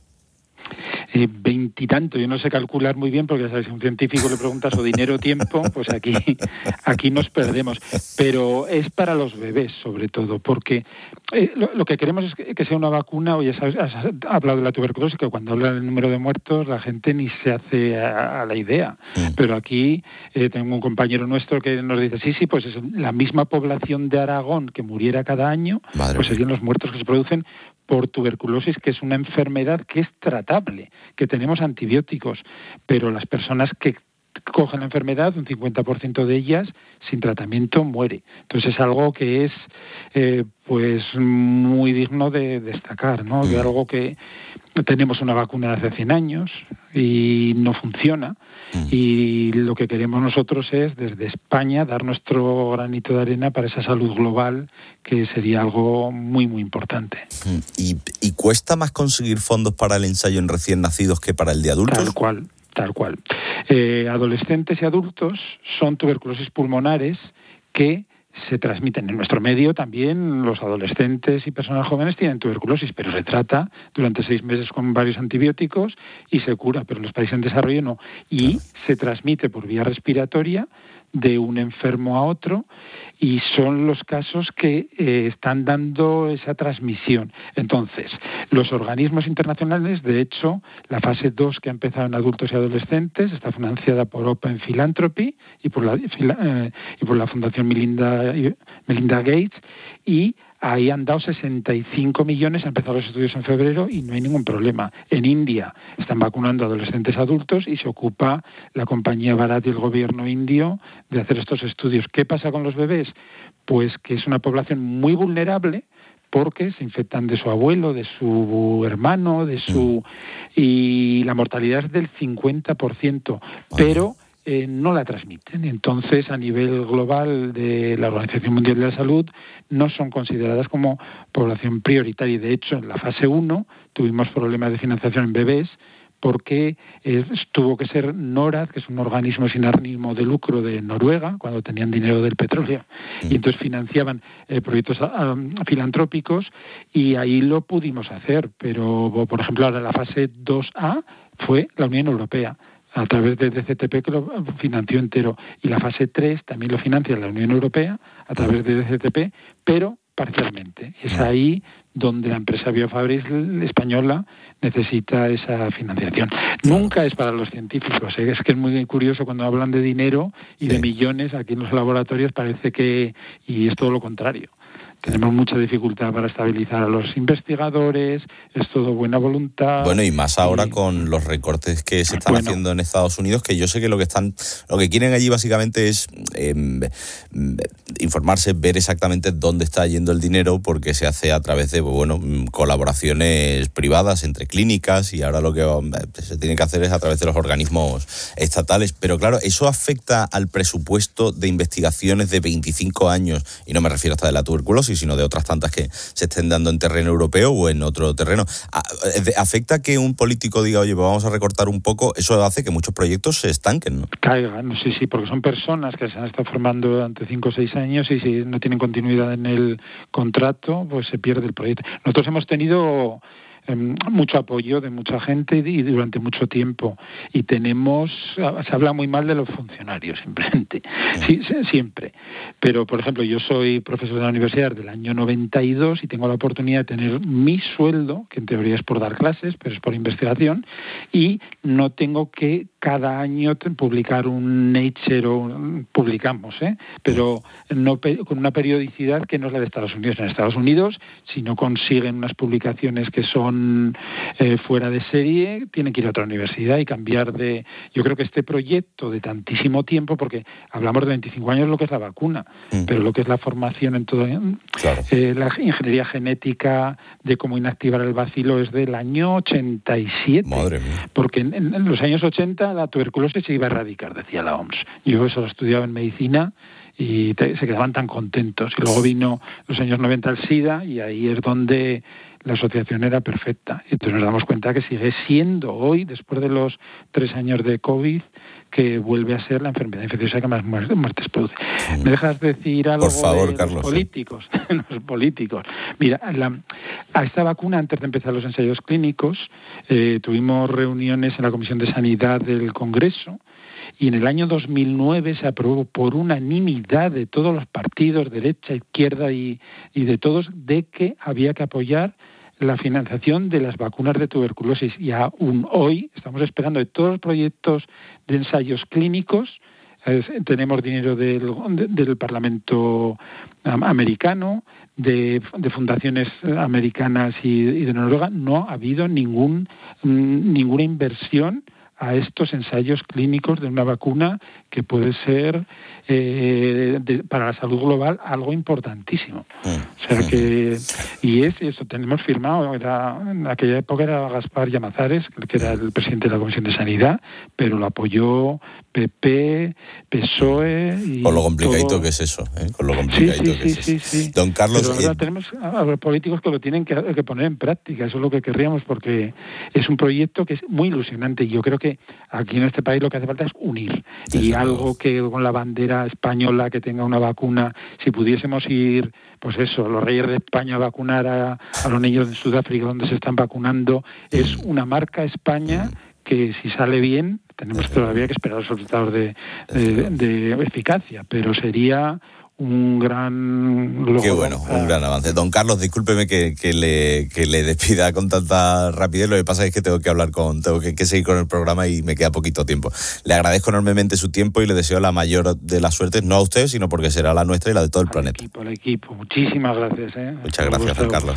Eh, veintitanto, yo no sé calcular muy bien, porque ya sabes, si a un científico le preguntas o dinero o tiempo, pues aquí, aquí nos perdemos. Pero es para los bebés, sobre todo, porque eh, lo, lo que queremos es que, que sea una vacuna. Oye, sabes, has hablado de la tuberculosis, que cuando habla del número de muertos, la gente ni se hace a, a la idea. Mm. Pero aquí eh, tengo un compañero nuestro que nos dice, sí, sí, pues es la misma población de Aragón que muriera cada año, Madre pues serían los muertos que se producen por tuberculosis, que es una enfermedad que es tratable, que tenemos antibióticos, pero las personas que cogen la enfermedad, un cincuenta por ciento de ellas sin tratamiento muere. Entonces es algo que es eh, pues muy digno de destacar, ¿no? De algo que tenemos una vacuna de hace cien años y no funciona, y lo que queremos nosotros es desde España dar nuestro granito de arena para esa salud global, que sería algo muy muy importante. ¿Y, y cuesta más conseguir fondos para el ensayo en recién nacidos que para el de adultos? Tal cual. Tal cual. Eh, adolescentes y adultos son tuberculosis pulmonares que se transmiten. En nuestro medio también los adolescentes y personas jóvenes tienen tuberculosis, pero se trata durante seis meses con varios antibióticos y se cura, pero en los países en desarrollo no. Y se transmite por vía respiratoria de un enfermo a otro, y son los casos que eh, están dando esa transmisión. Entonces, los organismos internacionales, de hecho, la fase dos que ha empezado en adultos y adolescentes está financiada por Open Philanthropy y por la, eh, y por la Fundación Melinda, Melinda Gates, y ahí han dado sesenta y cinco millones, han empezado los estudios en febrero y no hay ningún problema. En India están vacunando adolescentes adultos y se ocupa la compañía Bharat y el gobierno indio de hacer estos estudios. ¿Qué pasa con los bebés? Pues que es una población muy vulnerable, porque se infectan de su abuelo, de su hermano, de su y la mortalidad es del cincuenta por ciento, pero Eh, no la transmiten. Entonces, a nivel global de la Organización Mundial de la Salud, no son consideradas como población prioritaria. De hecho, en la fase uno tuvimos problemas de financiación en bebés porque eh, tuvo que ser NORAD, que es un organismo sin ánimo de lucro de Noruega, cuando tenían dinero del petróleo, y entonces financiaban eh, proyectos um, filantrópicos, y ahí lo pudimos hacer, pero por ejemplo ahora la fase dos A fue la Unión Europea, a través de D C T P, que lo financió entero, y la fase tres también lo financia la Unión Europea a través de D C T P, pero parcialmente. Es ahí donde la empresa Biofabris española necesita esa financiación. Nunca es para los científicos, ¿eh? Es que es muy curioso cuando hablan de dinero y de millones, aquí en los laboratorios parece que, y es todo lo contrario. Tenemos mucha dificultad para estabilizar a los investigadores, es todo buena voluntad. Bueno, y más ahora y... con los recortes que se están bueno. haciendo en Estados Unidos, que yo sé que lo que están, lo que quieren allí básicamente es eh, informarse, ver exactamente dónde está yendo el dinero, porque se hace a través de, bueno, colaboraciones privadas entre clínicas, y ahora lo que se tiene que hacer es a través de los organismos estatales. Pero claro, eso afecta al presupuesto de investigaciones de veinticinco años, y no me refiero hasta de la tuberculosis, sino de otras tantas que se estén dando en terreno europeo o en otro terreno. ¿Afecta que un político diga, oye, pues vamos a recortar un poco? Eso hace que muchos proyectos se estanquen, ¿no? Caigan, sí, sí, porque son personas que se han estado formando durante cinco o seis años, y si no tienen continuidad en el contrato, pues se pierde el proyecto. Nosotros hemos tenido eh, mucho apoyo de mucha gente y durante mucho tiempo, y tenemos, se habla muy mal de los funcionarios, simplemente, sí, siempre. Pero, por ejemplo, yo soy profesor de la universidad del año noventa y dos y tengo la oportunidad de tener mi sueldo, que en teoría es por dar clases, pero es por investigación, y no tengo que cada año publicar un Nature, o un, publicamos, ¿eh? pero no con una periodicidad que no es la de Estados Unidos. En Estados Unidos, si no consiguen unas publicaciones que son eh, fuera de serie, tienen que ir a otra universidad y cambiar de... Yo creo que este proyecto de tantísimo tiempo, porque hablamos de veinticinco años lo que es la vacuna, mm. pero lo que es la formación en todo... Claro. Eh, la ingeniería genética de cómo inactivar el bacilo es del año ochenta y siete. Madre mía. Porque en, en los años ochenta la tuberculosis se iba a erradicar, decía la O M S. Yo eso lo estudiaba en medicina y te, se quedaban tan contentos. Y luego vino los años noventa el SIDA, y ahí es donde la asociación era perfecta. Y entonces nos damos cuenta que sigue siendo hoy, después de los tres años de COVID, que vuelve a ser la enfermedad infecciosa que más muertes produce. ¿Me dejas decir algo? Por favor, de Carlos, los políticos? Sí. Los políticos. Mira, la, a esta vacuna, antes de empezar los ensayos clínicos, eh, tuvimos reuniones en la Comisión de Sanidad del Congreso, y en el año dos mil nueve se aprobó por unanimidad de todos los partidos, derecha, izquierda y, y de todos, de que había que apoyar la financiación de las vacunas de tuberculosis. Y aún hoy estamos esperando de todos los proyectos de ensayos clínicos. Eh, tenemos dinero del, de, del Parlamento um, americano, de, de fundaciones americanas y, y de Noruega. No ha habido ningún m, ninguna inversión a estos ensayos clínicos de una vacuna que puede ser eh, de, para la salud global algo importantísimo. O sea que, y es eso, tenemos firmado, era, en aquella época era Gaspar Llamazares, que era el presidente de la Comisión de Sanidad, pero lo apoyó P P, P S O E... Y con lo complicadito todo. Que es eso, ¿eh? Con lo complicadito sí, sí, que sí, es sí, eso. Sí. Don Carlos... Pero ahora eh... tenemos a los políticos que lo tienen que, que poner en práctica, eso es lo que querríamos, porque es un proyecto que es muy ilusionante, y yo creo que aquí en este país lo que hace falta es unir, sí, y sí, algo que con la bandera española, que tenga una vacuna, si pudiésemos ir, pues eso, los reyes de España a vacunar a, a los niños de Sudáfrica donde se están vacunando, es una marca España que si sale bien, tenemos todavía que esperar los resultados de, de, de eficacia, pero sería un gran logro. Qué bueno, un gran avance. Don Carlos, discúlpeme que, que, le, que le despida con tanta rapidez, lo que pasa es que tengo que hablar con, tengo que, que seguir con el programa y me queda poquito tiempo. Le agradezco enormemente su tiempo y le deseo la mayor de las suertes, no a usted, sino porque será la nuestra y la de todo el al planeta. Equipo, al equipo, muchísimas gracias. ¿eh? Muchas gracias, don Carlos.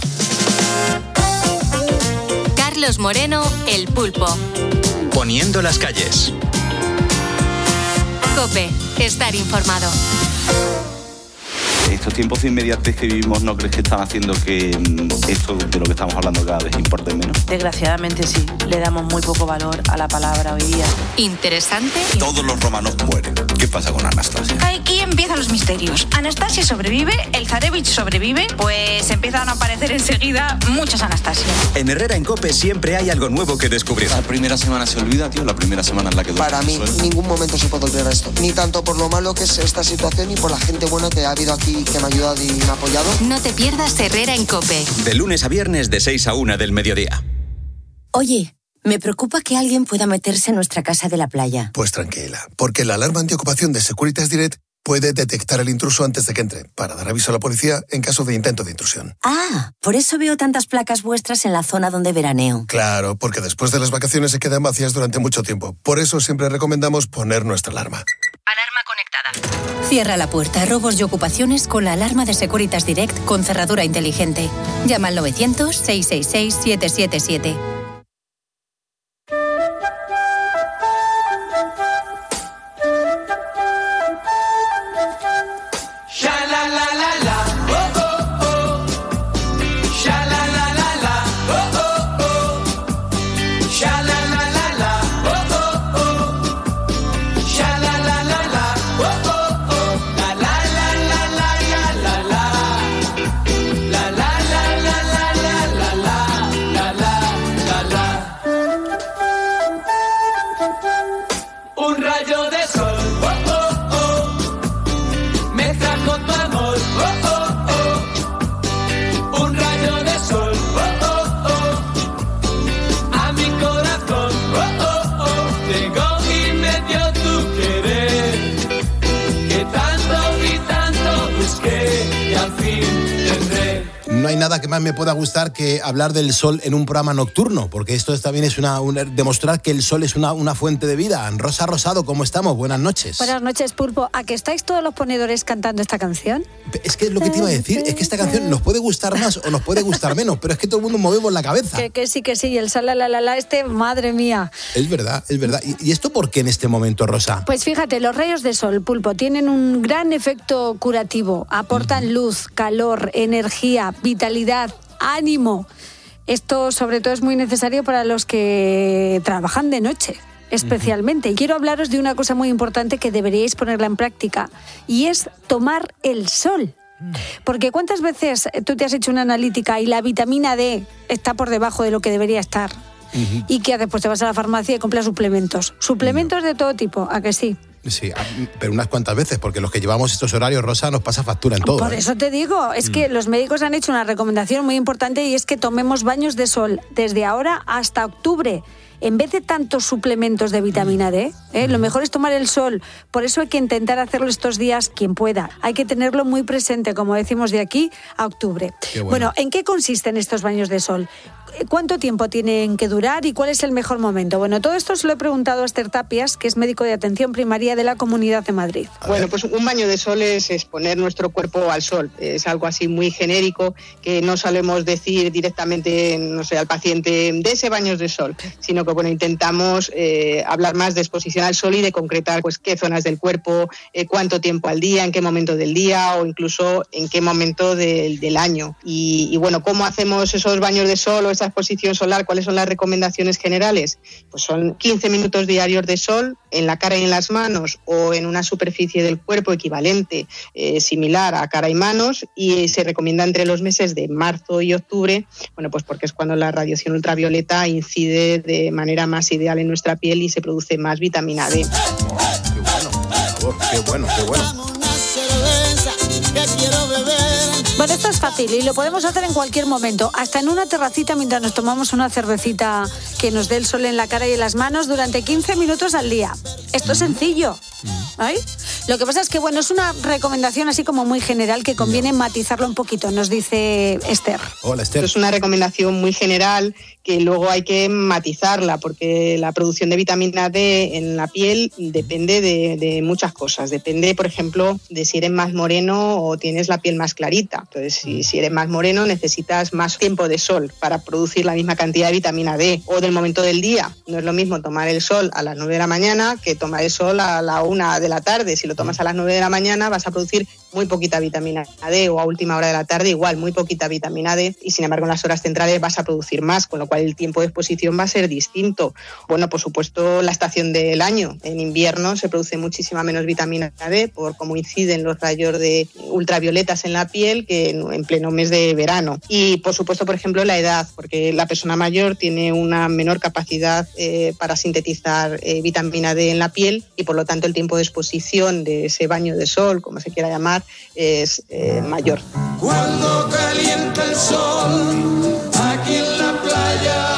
Carlos Moreno, El Pulpo. Poniendo las calles. COPE, estar informado. estos tiempos de inmediatez que vivimos, ¿no crees que están haciendo que esto de lo que estamos hablando cada vez importe menos? Desgraciadamente sí, le damos muy poco valor a la palabra hoy día. Interesante. Todos los romanos mueren. ¿Qué pasa con Anastasia? Aquí empiezan los misterios. Anastasia sobrevive, el Zarevich sobrevive, pues empiezan a aparecer enseguida muchas Anastasias. En Herrera en COPE siempre hay algo nuevo que descubrir. La primera semana se olvida, tío, la primera semana en la que... Para mí, en ningún momento se puede olvidar esto. Ni tanto por lo malo que es esta situación, ni por la gente buena que ha habido aquí, que me ha ayudado y me ha apoyado. No te pierdas Herrera en COPE. De lunes a viernes de seis a una del mediodía. Oye, me preocupa que alguien pueda meterse en nuestra casa de la playa. Pues tranquila, porque la alarma antiocupación de Securitas Direct puede detectar el intruso antes de que entre, para dar aviso a la policía en caso de intento de intrusión. Ah, por eso veo tantas placas vuestras en la zona donde veraneo. Claro, porque después de las vacaciones se quedan vacías durante mucho tiempo. Por eso siempre recomendamos poner nuestra alarma. Alarma conectada. Cierra la puerta a robos y ocupaciones con la alarma de Securitas Direct con cerradura inteligente. Llama al novecientos, seiscientos sesenta y seis, siete siete siete. No hay nada que más me pueda gustar que hablar del sol en un programa nocturno, porque esto también es una, una demostrar que el sol es una, una fuente de vida. Rosa Rosado, ¿cómo estamos? Buenas noches. Buenas noches, Pulpo. ¿A que estáis todos los ponedores cantando esta canción? Es que es lo que te iba a decir, es que esta canción nos puede gustar más o nos puede gustar menos, pero es que todo el mundo movemos la cabeza. Que, que sí, que sí, el sal, la, la, la, la, este, madre mía. Es verdad, es verdad. ¿Y, y esto por qué en este momento, Rosa? Pues fíjate, los rayos de sol, Pulpo, tienen un gran efecto curativo. Aportan luz, calor, energía, vitalidad, ánimo. Esto sobre todo es muy necesario para los que trabajan de noche, especialmente. Y quiero hablaros de una cosa muy importante que deberíais ponerla en práctica, y es tomar el sol. Porque ¿cuántas veces tú te has hecho una analítica y la vitamina D está por debajo de lo que debería estar? Uh-huh. ¿Y qué haces? Pues te vas a la farmacia y compras suplementos. Suplementos uh-huh. de todo tipo, ¿a que sí? Sí, pero unas cuantas veces, porque los que llevamos estos horarios, Rosa, nos pasa factura en todo. Por eso te digo, es mm. que los médicos han hecho una recomendación muy importante, y es que tomemos baños de sol desde ahora hasta octubre. En vez de tantos suplementos de vitamina D, ¿eh? lo mejor es tomar el sol. Por eso hay que intentar hacerlo estos días quien pueda. Hay que tenerlo muy presente, como decimos, de aquí a octubre. Bueno. bueno, ¿en qué consisten estos baños de sol? ¿Cuánto tiempo tienen que durar y cuál es el mejor momento? Bueno, todo esto se lo he preguntado a Esther Tapias, que es médico de atención primaria de la Comunidad de Madrid. Bueno, pues un baño de sol es exponer nuestro cuerpo al sol. Es algo así muy genérico que no solemos decir directamente, no sé, al paciente de ese baño de sol, sino que bueno, intentamos eh, hablar más de exposición al sol y de concretar pues qué zonas del cuerpo, eh, cuánto tiempo al día, en qué momento del día o incluso en qué momento del, del año. Y, y bueno, ¿cómo hacemos esos baños de sol o esa exposición solar? ¿Cuáles son las recomendaciones generales? Pues son quince minutos diarios de sol en la cara y en las manos, o en una superficie del cuerpo equivalente, eh, similar a cara y manos, y se recomienda entre los meses de marzo y octubre, bueno, pues porque es cuando la radiación ultravioleta incide de manera más ideal en nuestra piel y se produce más vitamina D. Qué bueno, por favor, qué bueno, qué bueno. Bueno, esto es fácil y lo podemos hacer en cualquier momento, hasta en una terracita mientras nos tomamos una cervecita que nos dé el sol en la cara y en las manos durante quince minutos al día. Esto es sencillo. ¿Ay? Lo que pasa es que, bueno, es una recomendación así como muy general que conviene matizarlo un poquito, nos dice Esther. Hola, Esther. Es una recomendación muy general que luego hay que matizarla, porque la producción de vitamina D en la piel depende de, de muchas cosas. Depende, por ejemplo, de si eres más moreno o tienes la piel más clarita. Entonces, si, si eres más moreno, necesitas más tiempo de sol para producir la misma cantidad de vitamina D. O del momento del día. No es lo mismo tomar el sol a las nueve de la mañana que tomar el sol a la una de la tarde. Si lo tomas a las nueve de la mañana, vas a producir muy poquita vitamina D, o a última hora de la tarde igual, muy poquita vitamina D, y sin embargo en las horas centrales vas a producir más, con lo cual el tiempo de exposición va a ser distinto. Bueno, por supuesto, la estación del año. En invierno se produce muchísima menos vitamina D por cómo inciden los rayos de ultravioletas en la piel que en, en pleno mes de verano. Y por supuesto, por ejemplo, la edad, porque la persona mayor tiene una menor capacidad eh, para sintetizar eh, vitamina D en la piel, y por lo tanto el tiempo de exposición de ese baño de sol, como se quiera llamar, es eh, mayor. Cuando calienta el sol aquí en la playa.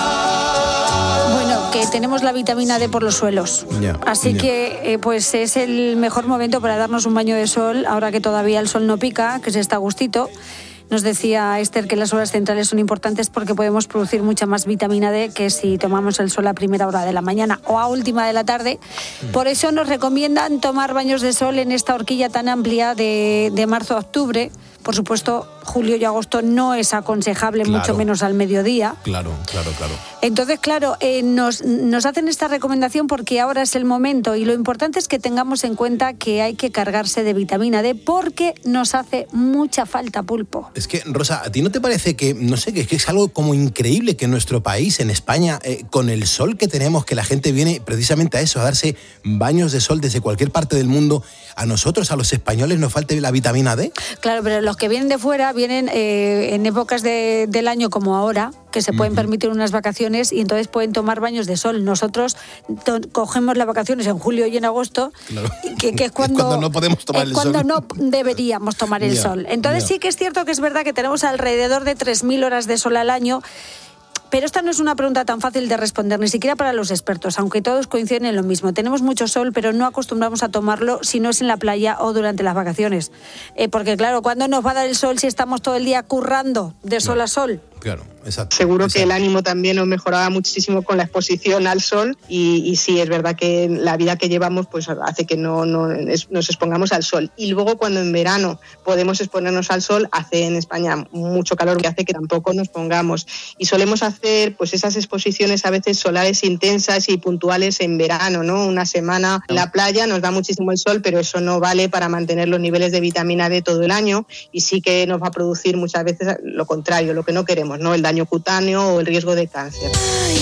Bueno, que tenemos la vitamina D por los suelos. Yeah, Así yeah. que eh, pues es el mejor momento para darnos un baño de sol, ahora que todavía el sol no pica, que se está a gustito. Nos decía Esther que las horas centrales son importantes porque podemos producir mucha más vitamina D que si tomamos el sol a primera hora de la mañana o a última de la tarde. Por eso nos recomiendan tomar baños de sol en esta horquilla tan amplia de, de marzo a octubre. Por supuesto, julio y agosto no es aconsejable, Claro. mucho menos al mediodía. Claro, claro, claro. Entonces, claro, eh, nos, nos hacen esta recomendación porque ahora es el momento, y lo importante es que tengamos en cuenta que hay que cargarse de vitamina D porque nos hace mucha falta, Pulpo. Es que, Rosa, ¿a ti no te parece que, no sé, que es, que es algo como increíble que en nuestro país, en España, eh, con el sol que tenemos, que la gente viene precisamente a eso, a darse baños de sol desde cualquier parte del mundo, a nosotros, a los españoles, nos falte la vitamina D? Claro, pero los que vienen de fuera vienen eh, en épocas de, del año como ahora, que se pueden uh-huh. permitir unas vacaciones, y entonces pueden tomar baños de sol. Nosotros to- cogemos las vacaciones en julio y en agosto, claro. que, que es, cuando, es cuando no podemos tomar el sol. Cuando no deberíamos tomar el yeah, sol. Entonces yeah. sí que es cierto que es verdad que tenemos alrededor de tres mil horas de sol al año. Pero esta no es una pregunta tan fácil de responder, ni siquiera para los expertos, aunque todos coinciden en lo mismo. Tenemos mucho sol, pero no acostumbramos a tomarlo si no es en la playa o durante las vacaciones. Eh, porque claro, ¿cuándo nos va a dar el sol si estamos todo el día currando de sol no. a sol? Claro, exacto. Seguro exacto. que el ánimo también nos mejoraba muchísimo con la exposición al sol, y, y sí, es verdad que la vida que llevamos pues hace que no, no es, nos expongamos al sol. Y luego cuando en verano podemos exponernos al sol, hace en España mucho calor, que hace que tampoco nos pongamos. Y solemos hacer pues esas exposiciones a veces solares intensas y puntuales en verano, ¿no? Una semana en la playa nos da muchísimo el sol, pero eso no vale para mantener los niveles de vitamina D todo el año, y sí que nos va a producir muchas veces lo contrario, lo que no queremos, ¿no? El daño cutáneo o el riesgo de cáncer.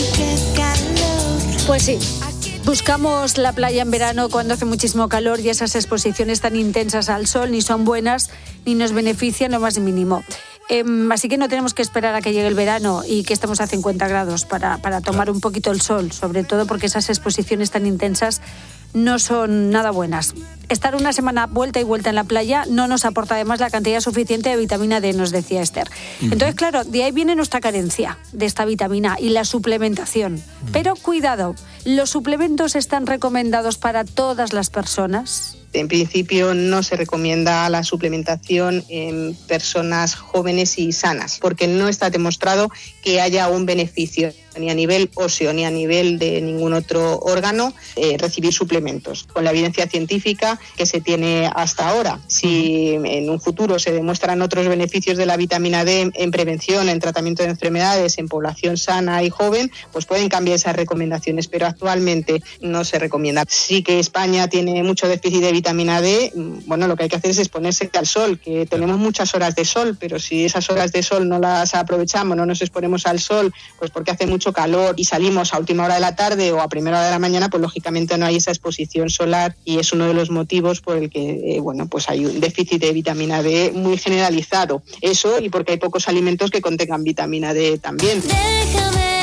Pues sí, buscamos la playa en verano cuando hace muchísimo calor, y esas exposiciones tan intensas al sol ni son buenas ni nos benefician lo más mínimo. Eh, así que no tenemos que esperar a que llegue el verano y que estemos a cincuenta grados para, para tomar un poquito el sol, sobre todo porque esas exposiciones tan intensas no son nada buenas. Estar una semana vuelta y vuelta en la playa no nos aporta además la cantidad suficiente de vitamina D, nos decía Esther. Uh-huh. Entonces, claro, de ahí viene nuestra carencia de esta vitamina y la suplementación. Uh-huh. Pero cuidado, ¿los suplementos están recomendados para todas las personas? En principio no se recomienda la suplementación en personas jóvenes y sanas, porque no está demostrado que haya un beneficio ni a nivel óseo ni a nivel de ningún otro órgano eh, recibir suplementos, con la evidencia científica que se tiene hasta ahora. Si en un futuro se demuestran otros beneficios de la vitamina D en prevención, en tratamiento de enfermedades, en población sana y joven, pues pueden cambiar esas recomendaciones, pero actualmente no se recomienda. Sí que España tiene mucho déficit de vitamina D, bueno, lo que hay que hacer es exponerse al sol, que tenemos muchas horas de sol, pero si esas horas de sol no las aprovechamos, no nos exponemos al sol, pues porque hace mucho calor y salimos a última hora de la tarde o a primera hora de la mañana, pues lógicamente no hay esa exposición solar, y es uno de los motivos por el que eh, bueno, pues hay un déficit de vitamina D muy generalizado. Eso, y porque hay pocos alimentos que contengan vitamina D también. Déjame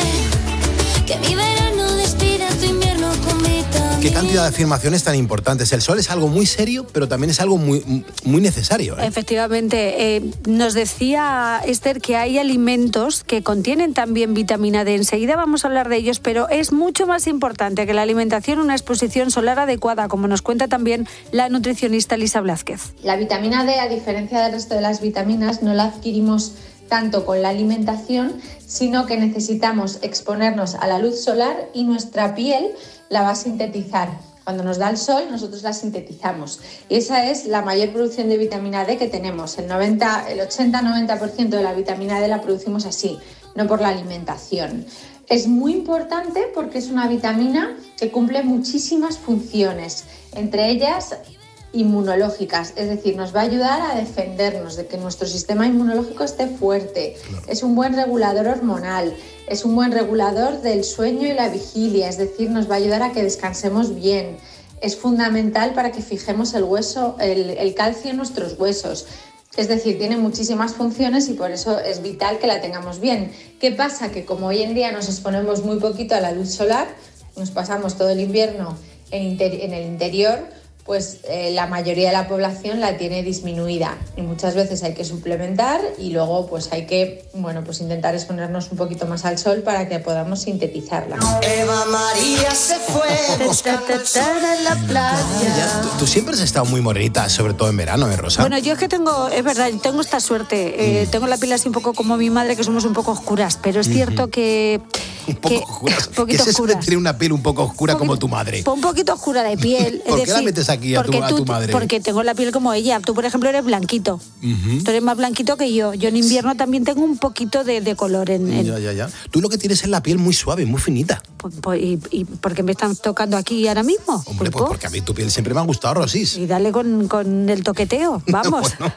que mi verano despida tu invierno con vitamina. Qué cantidad de afirmaciones tan importantes. El sol es algo muy serio, pero también es algo muy, muy necesario, ¿eh? Efectivamente. Eh, nos decía Esther que hay alimentos que contienen también vitamina D. Enseguida vamos a hablar de ellos, pero es mucho más importante que la alimentación una exposición solar adecuada, como nos cuenta también la nutricionista Lisa Blázquez. La vitamina D, a diferencia del resto de las vitaminas, no la adquirimos tanto con la alimentación, sino que necesitamos exponernos a la luz solar, y nuestra piel la va a sintetizar. Cuando nos da el sol, nosotros la sintetizamos. Y esa es la mayor producción de vitamina D que tenemos. El, noventa, el ochenta a noventa por ciento de la vitamina D la producimos así, no por la alimentación. Es muy importante porque es una vitamina que cumple muchísimas funciones. Entre ellas, inmunológicas, es decir, nos va a ayudar a defendernos, de que nuestro sistema inmunológico esté fuerte. Claro. Es un buen regulador hormonal, es un buen regulador del sueño y la vigilia, es decir, nos va a ayudar a que descansemos bien. Es fundamental para que fijemos el hueso, el, el calcio en nuestros huesos. Es decir, tiene muchísimas funciones y por eso es vital que la tengamos bien. ¿Qué pasa? Que como hoy en día nos exponemos muy poquito a la luz solar, nos pasamos todo el invierno en, inter- en el interior, pues eh, la mayoría de la población la tiene disminuida y muchas veces hay que suplementar y luego pues hay que, bueno, pues intentar exponernos un poquito más al sol para que podamos sintetizarla. Eva María se fue en la playa. Tú, tú siempre has estado muy morenita, sobre todo en verano, ¿eh, Rosa? Bueno, yo es que tengo, es verdad, tengo esta suerte. Eh, mm. Tengo la piel así un poco como mi madre, que somos un poco oscuras, pero es cierto mm-hmm. que... Un poco que, oscuras. Un poquito ¿Qué es eso oscuras. de tener una piel un poco oscura un poquito, como tu madre? Un poquito oscura de piel. ¿Por es qué decir, la metes aquí a tu, a tu tú, madre? Porque tengo la piel como ella. Tú, por ejemplo, eres blanquito. Uh-huh. Tú eres más blanquito que yo. Yo en invierno también tengo un poquito de, de color. En, en... Ya, ya, ya. Tú lo que tienes es la piel muy suave, muy finita. Pues, pues, ¿Y, y por qué me están tocando aquí ahora mismo? Hombre, pues porque a mí tu piel siempre me ha gustado, Rosís. Y dale con, con el toqueteo, vamos. Bueno.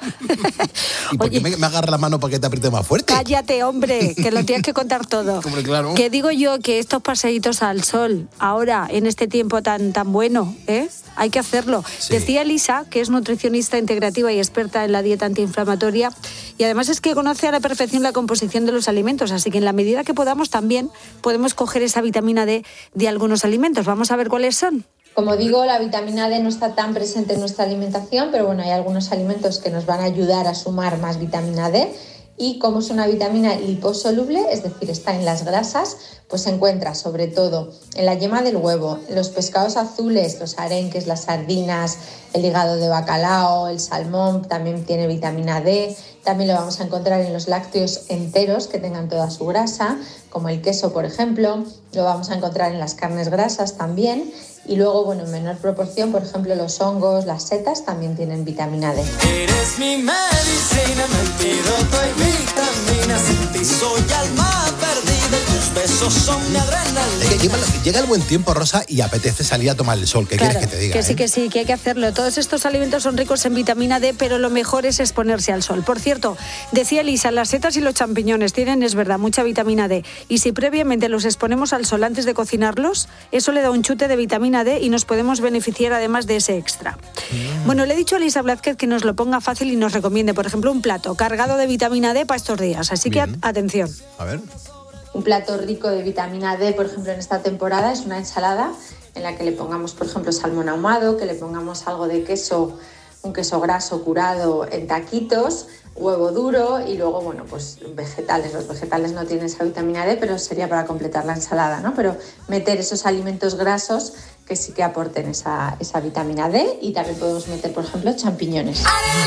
¿Y por qué me, me agarra la mano para que te apriete más fuerte? Cállate, hombre, que lo tienes que contar todo. Hombre, claro. Que digo yo que estos paseitos al sol, ahora, en este tiempo tan, tan bueno, ¿eh? Hay que hacerlo. Sí. Decía Elisa, que es nutricionista integrativa y experta en la dieta antiinflamatoria, y además es que conoce a la perfección la composición de los alimentos, así que en la medida que podamos también podemos coger esa vitamina D de algunos alimentos. Vamos a ver cuáles son. Como digo, la vitamina D no está tan presente en nuestra alimentación, pero bueno, hay algunos alimentos que nos van a ayudar a sumar más vitamina D. Y como es una vitamina liposoluble, es decir, está en las grasas, pues se encuentra sobre todo en la yema del huevo, en los pescados azules, los arenques, las sardinas, el hígado de bacalao, el salmón también tiene vitamina D. También lo vamos a encontrar en los lácteos enteros que tengan toda su grasa, como el queso, por ejemplo. Lo vamos a encontrar en las carnes grasas también. Y luego, bueno, en menor proporción, por ejemplo, los hongos, las setas también tienen vitamina D. Eres mi medicina, me pido y vitaminas, en ti soy alma perdida, tus besos son mi adrenalina. Llega, llega el buen tiempo, Rosa, y apetece salir a tomar el sol. ¿Qué claro, quieres que te diga? Que eh? sí, que sí, que hay que hacerlo. Todos estos alimentos son ricos en vitamina D, pero lo mejor es exponerse al sol. Por cierto, decía Elisa, las setas y los champiñones tienen, es verdad, mucha vitamina D. Y si previamente los exponemos al sol antes de cocinarlos, eso le da un chute de vitamina D y nos podemos beneficiar además de ese extra. Mm. Bueno, le he dicho a Elisa Blázquez que nos lo ponga fácil y nos recomiende, por ejemplo, un plato cargado de vitamina D para estos días. Así Bien. que atención. A ver. Un plato rico de vitamina D, por ejemplo, en esta temporada es una ensalada en la que le pongamos, por ejemplo, salmón ahumado, que le pongamos algo de queso, un queso graso curado en taquitos, huevo duro y luego, bueno, pues vegetales. Los vegetales no tienen esa vitamina D, pero sería para completar la ensalada, ¿no? Pero meter esos alimentos grasos que sí que aporten esa, esa vitamina D, y también podemos meter, por ejemplo, champiñones.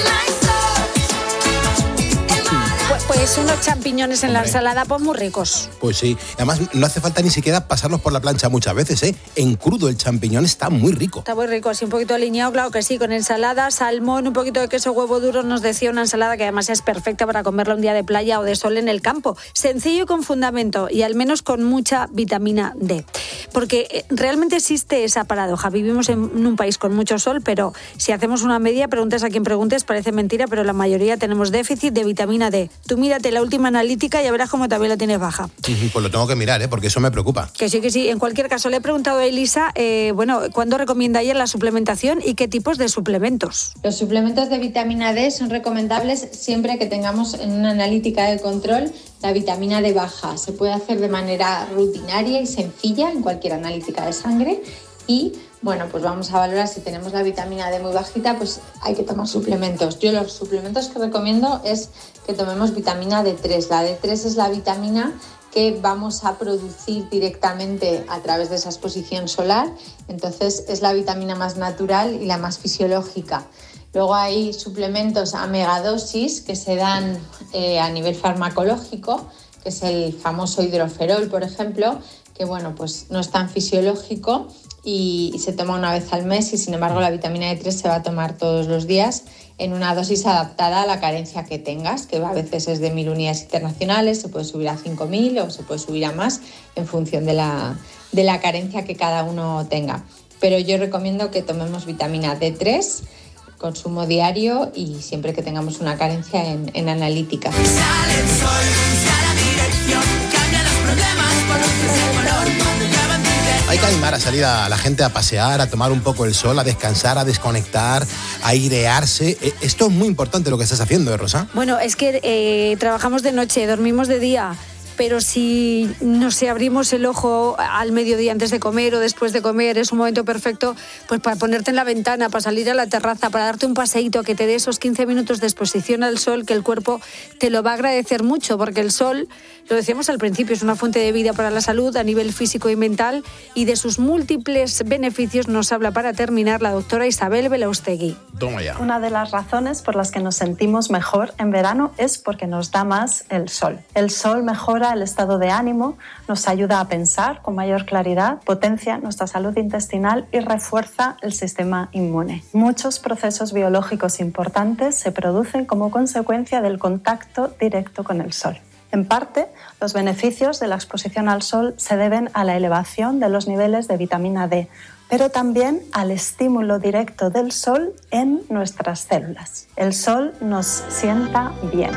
Pues, pues unos champiñones en Hombre. la ensalada, pues muy ricos. Pues sí, además no hace falta ni siquiera pasarlos por la plancha muchas veces, ¿eh? En crudo el champiñón está muy rico. Está muy rico, así un poquito alineado, claro que sí, con ensalada, salmón, un poquito de queso, huevo duro. Nos decía una ensalada que además es perfecta para comerla un día de playa o de sol en el campo. Sencillo y con fundamento, y al menos con mucha vitamina D. Porque realmente existe esa paradoja. Vivimos en un país con mucho sol, pero si hacemos una media, preguntes a quien preguntes, parece mentira, pero la mayoría tenemos déficit de vitamina D. Tú mírate la última analítica y ya verás cómo también la tienes baja. Pues lo tengo que mirar, ¿eh? Porque eso me preocupa. Que sí, que sí. En cualquier caso, le he preguntado a Elisa, eh, bueno, ¿cuándo recomienda ella la suplementación y qué tipos de suplementos? Los suplementos de vitamina D son recomendables siempre que tengamos en una analítica de control la vitamina D baja. Se puede hacer de manera rutinaria y sencilla en cualquier analítica de sangre y, bueno, pues vamos a valorar si tenemos la vitamina D muy bajita, pues hay que tomar suplementos. Yo los suplementos que recomiendo es que tomemos vitamina D tres. La D tres es la vitamina que vamos a producir directamente a través de esa exposición solar, entonces es la vitamina más natural y la más fisiológica. Luego hay suplementos a megadosis que se dan eh, a nivel farmacológico, que es el famoso hidroferol, por ejemplo, que bueno, pues no es tan fisiológico y, y se toma una vez al mes, y sin embargo la vitamina D tres se va a tomar todos los días en una dosis adaptada a la carencia que tengas, que a veces es de mil unidades internacionales, se puede subir a cinco mil o se puede subir a más en función de la, de la carencia que cada uno tenga. Pero yo recomiendo que tomemos vitamina D tres consumo diario y siempre que tengamos una carencia en, en analítica. Sale el sol, busca la dirección, cambia los problemas por luces de color. Cuando ya van dice- Hay que animar a salir a la gente a pasear, a tomar un poco el sol, a descansar, a desconectar, a airearse. Eh, Esto es muy importante lo que estás haciendo, ¿eh, Rosa? Bueno, es que eh, trabajamos de noche, dormimos de día, pero si no sé, abrimos el ojo al mediodía antes de comer o después de comer, es un momento perfecto pues para ponerte en la ventana, para salir a la terraza, para darte un paseíto, que te dé esos quince minutos de exposición al sol, que el cuerpo te lo va a agradecer mucho, porque el sol, lo decíamos al principio, es una fuente de vida para la salud a nivel físico y mental, y de sus múltiples beneficios nos habla para terminar la doctora Isabel Belaustegui. Toma ya. Una de las razones por las que nos sentimos mejor en verano es porque nos da más el sol. El sol mejora el estado de ánimo, nos ayuda a pensar con mayor claridad, potencia nuestra salud intestinal y refuerza el sistema inmune. Muchos procesos biológicos importantes se producen como consecuencia del contacto directo con el sol. En parte, los beneficios de la exposición al sol se deben a la elevación de los niveles de vitamina D, pero también al estímulo directo del sol en nuestras células. El sol nos sienta bien.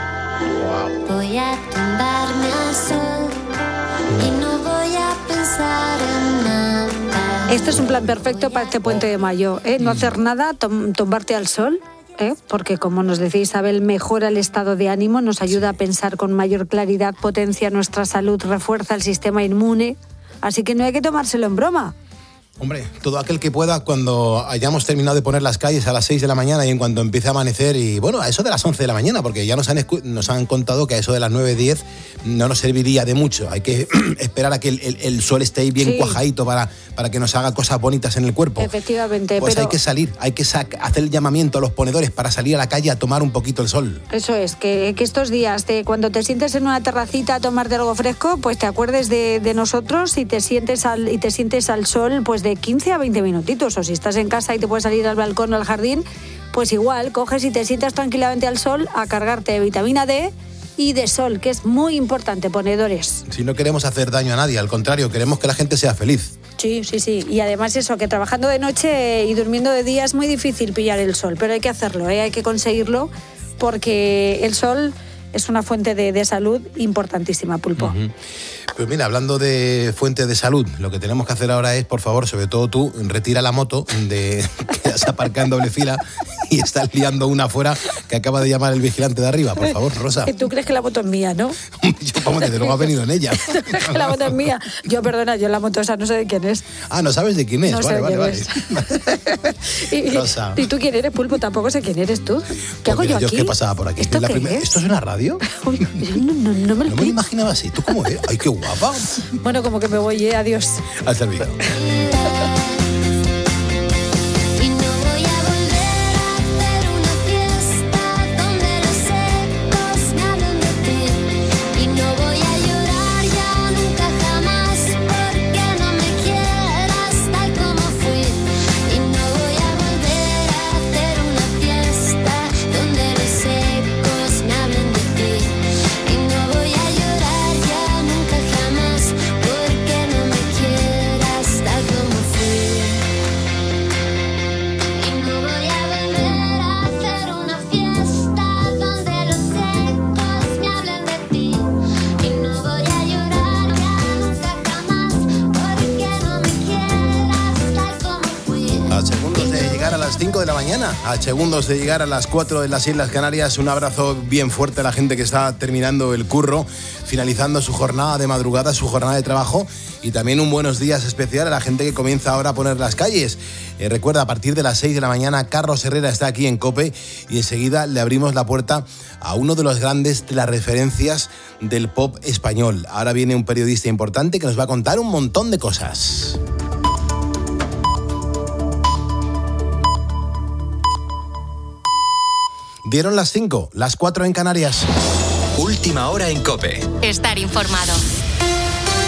Voy a tumbarme al sol y no voy a pensar en nada. Este es un plan perfecto para este puente de mayo, ¿eh? No hacer nada, tom- tumbarte al sol. ¿Eh? Porque, como nos decía Isabel, mejora el estado de ánimo, nos ayuda a pensar con mayor claridad, potencia nuestra salud, refuerza el sistema inmune. Así que no hay que tomárselo en broma. Hombre, todo aquel que pueda, cuando hayamos terminado de poner las calles a las seis de la mañana y en cuanto empiece a amanecer, y bueno, a eso de las once de la mañana, porque ya nos han, escu- nos han contado que a eso de las nueve, diez no nos serviría de mucho. Hay que esperar a que el, el- el sol esté ahí bien Sí. cuajadito para, para que nos haga cosas bonitas en el cuerpo. Efectivamente, Pues pero hay que salir, hay que sac- hacer el llamamiento a los ponedores para salir a la calle a tomar un poquito el sol. eso es, que, que estos días, te- cuando te sientes en una terracita a tomarte algo fresco, pues te acuerdes de, de nosotros y te sientes al, y te sientes al sol pues de quince a veinte minutitos. O si estás en casa y te puedes salir al balcón o al jardín, pues igual, coges y te sientas tranquilamente al sol a cargarte de vitamina D y de sol, que es muy importante, ponedores. Si no queremos hacer daño a nadie, al contrario, queremos que la gente sea feliz. Sí, sí, sí. Y además eso, que trabajando de noche y durmiendo de día es muy difícil pillar el sol, pero hay que hacerlo, ¿eh? Hay que conseguirlo, porque el sol es una fuente de, de salud importantísima, Pulpo. Ujú. Pues mira, hablando de fuente de salud, lo que tenemos que hacer ahora es, por favor, sobre todo tú, retira la moto de que has aparcado en doble fila y estás liando una afuera que acaba de llamar el vigilante de arriba. Por favor, Rosa. Tú crees que la moto es mía, ¿no? Yo, vamos, desde luego has venido en ella. ¿Tú crees que la moto es mía? Yo, perdona, yo la moto esa no sé de quién es. Ah, ¿no sabes de quién es? No sé vale, de vale, quién vale. es. Y, y- Rosa. ¿Y tú quién eres, Pulpo? Tampoco sé quién eres tú. ¿Qué hago Pues mira, yo aquí? ¿Qué pasaba por aquí? ¿Esto Es la qué primera- es? ¿Esto es una radio? Uy, yo no, no, no me lo No me lo imaginaba así. ¿Tú cómo eres? ¡Ay, qué guapa! Bueno, como que me voy, ¿eh? Adiós. Al servicio. Y no voy a volver a hacer una fiesta donde los ecos me hablen de ti. Y no voy a llorar ya nunca jamás porque no me quieras tal como fui. Y no voy a volver a hacer una fiesta donde los ecos me hablen de ti. Y no voy a llorar ya nunca jamás porque no me quieras tal como fui. Y no voy a volver a hacer una fiesta donde los ecos me hablen de ti. Y no voy a llorar ya nunca jamás porque no me quieras tal como fui. A segundos de llegar a las cinco de la mañana, a segundos de llegar a las cuatro de las Islas Canarias, un abrazo bien fuerte a la gente que está terminando el curro, finalizando su jornada de madrugada, su jornada de trabajo, y también un buenos días especial a la gente que comienza ahora a poner las calles. Eh, recuerda, a partir de las seis de la mañana, Carlos Herrera está aquí en COPE y enseguida le abrimos la puerta a uno de los grandes de las referencias del pop español. Ahora viene un periodista importante que nos va a contar un montón de cosas. Dieron las cinco, las cuatro en Canarias. Última hora en COPE. Estar informado.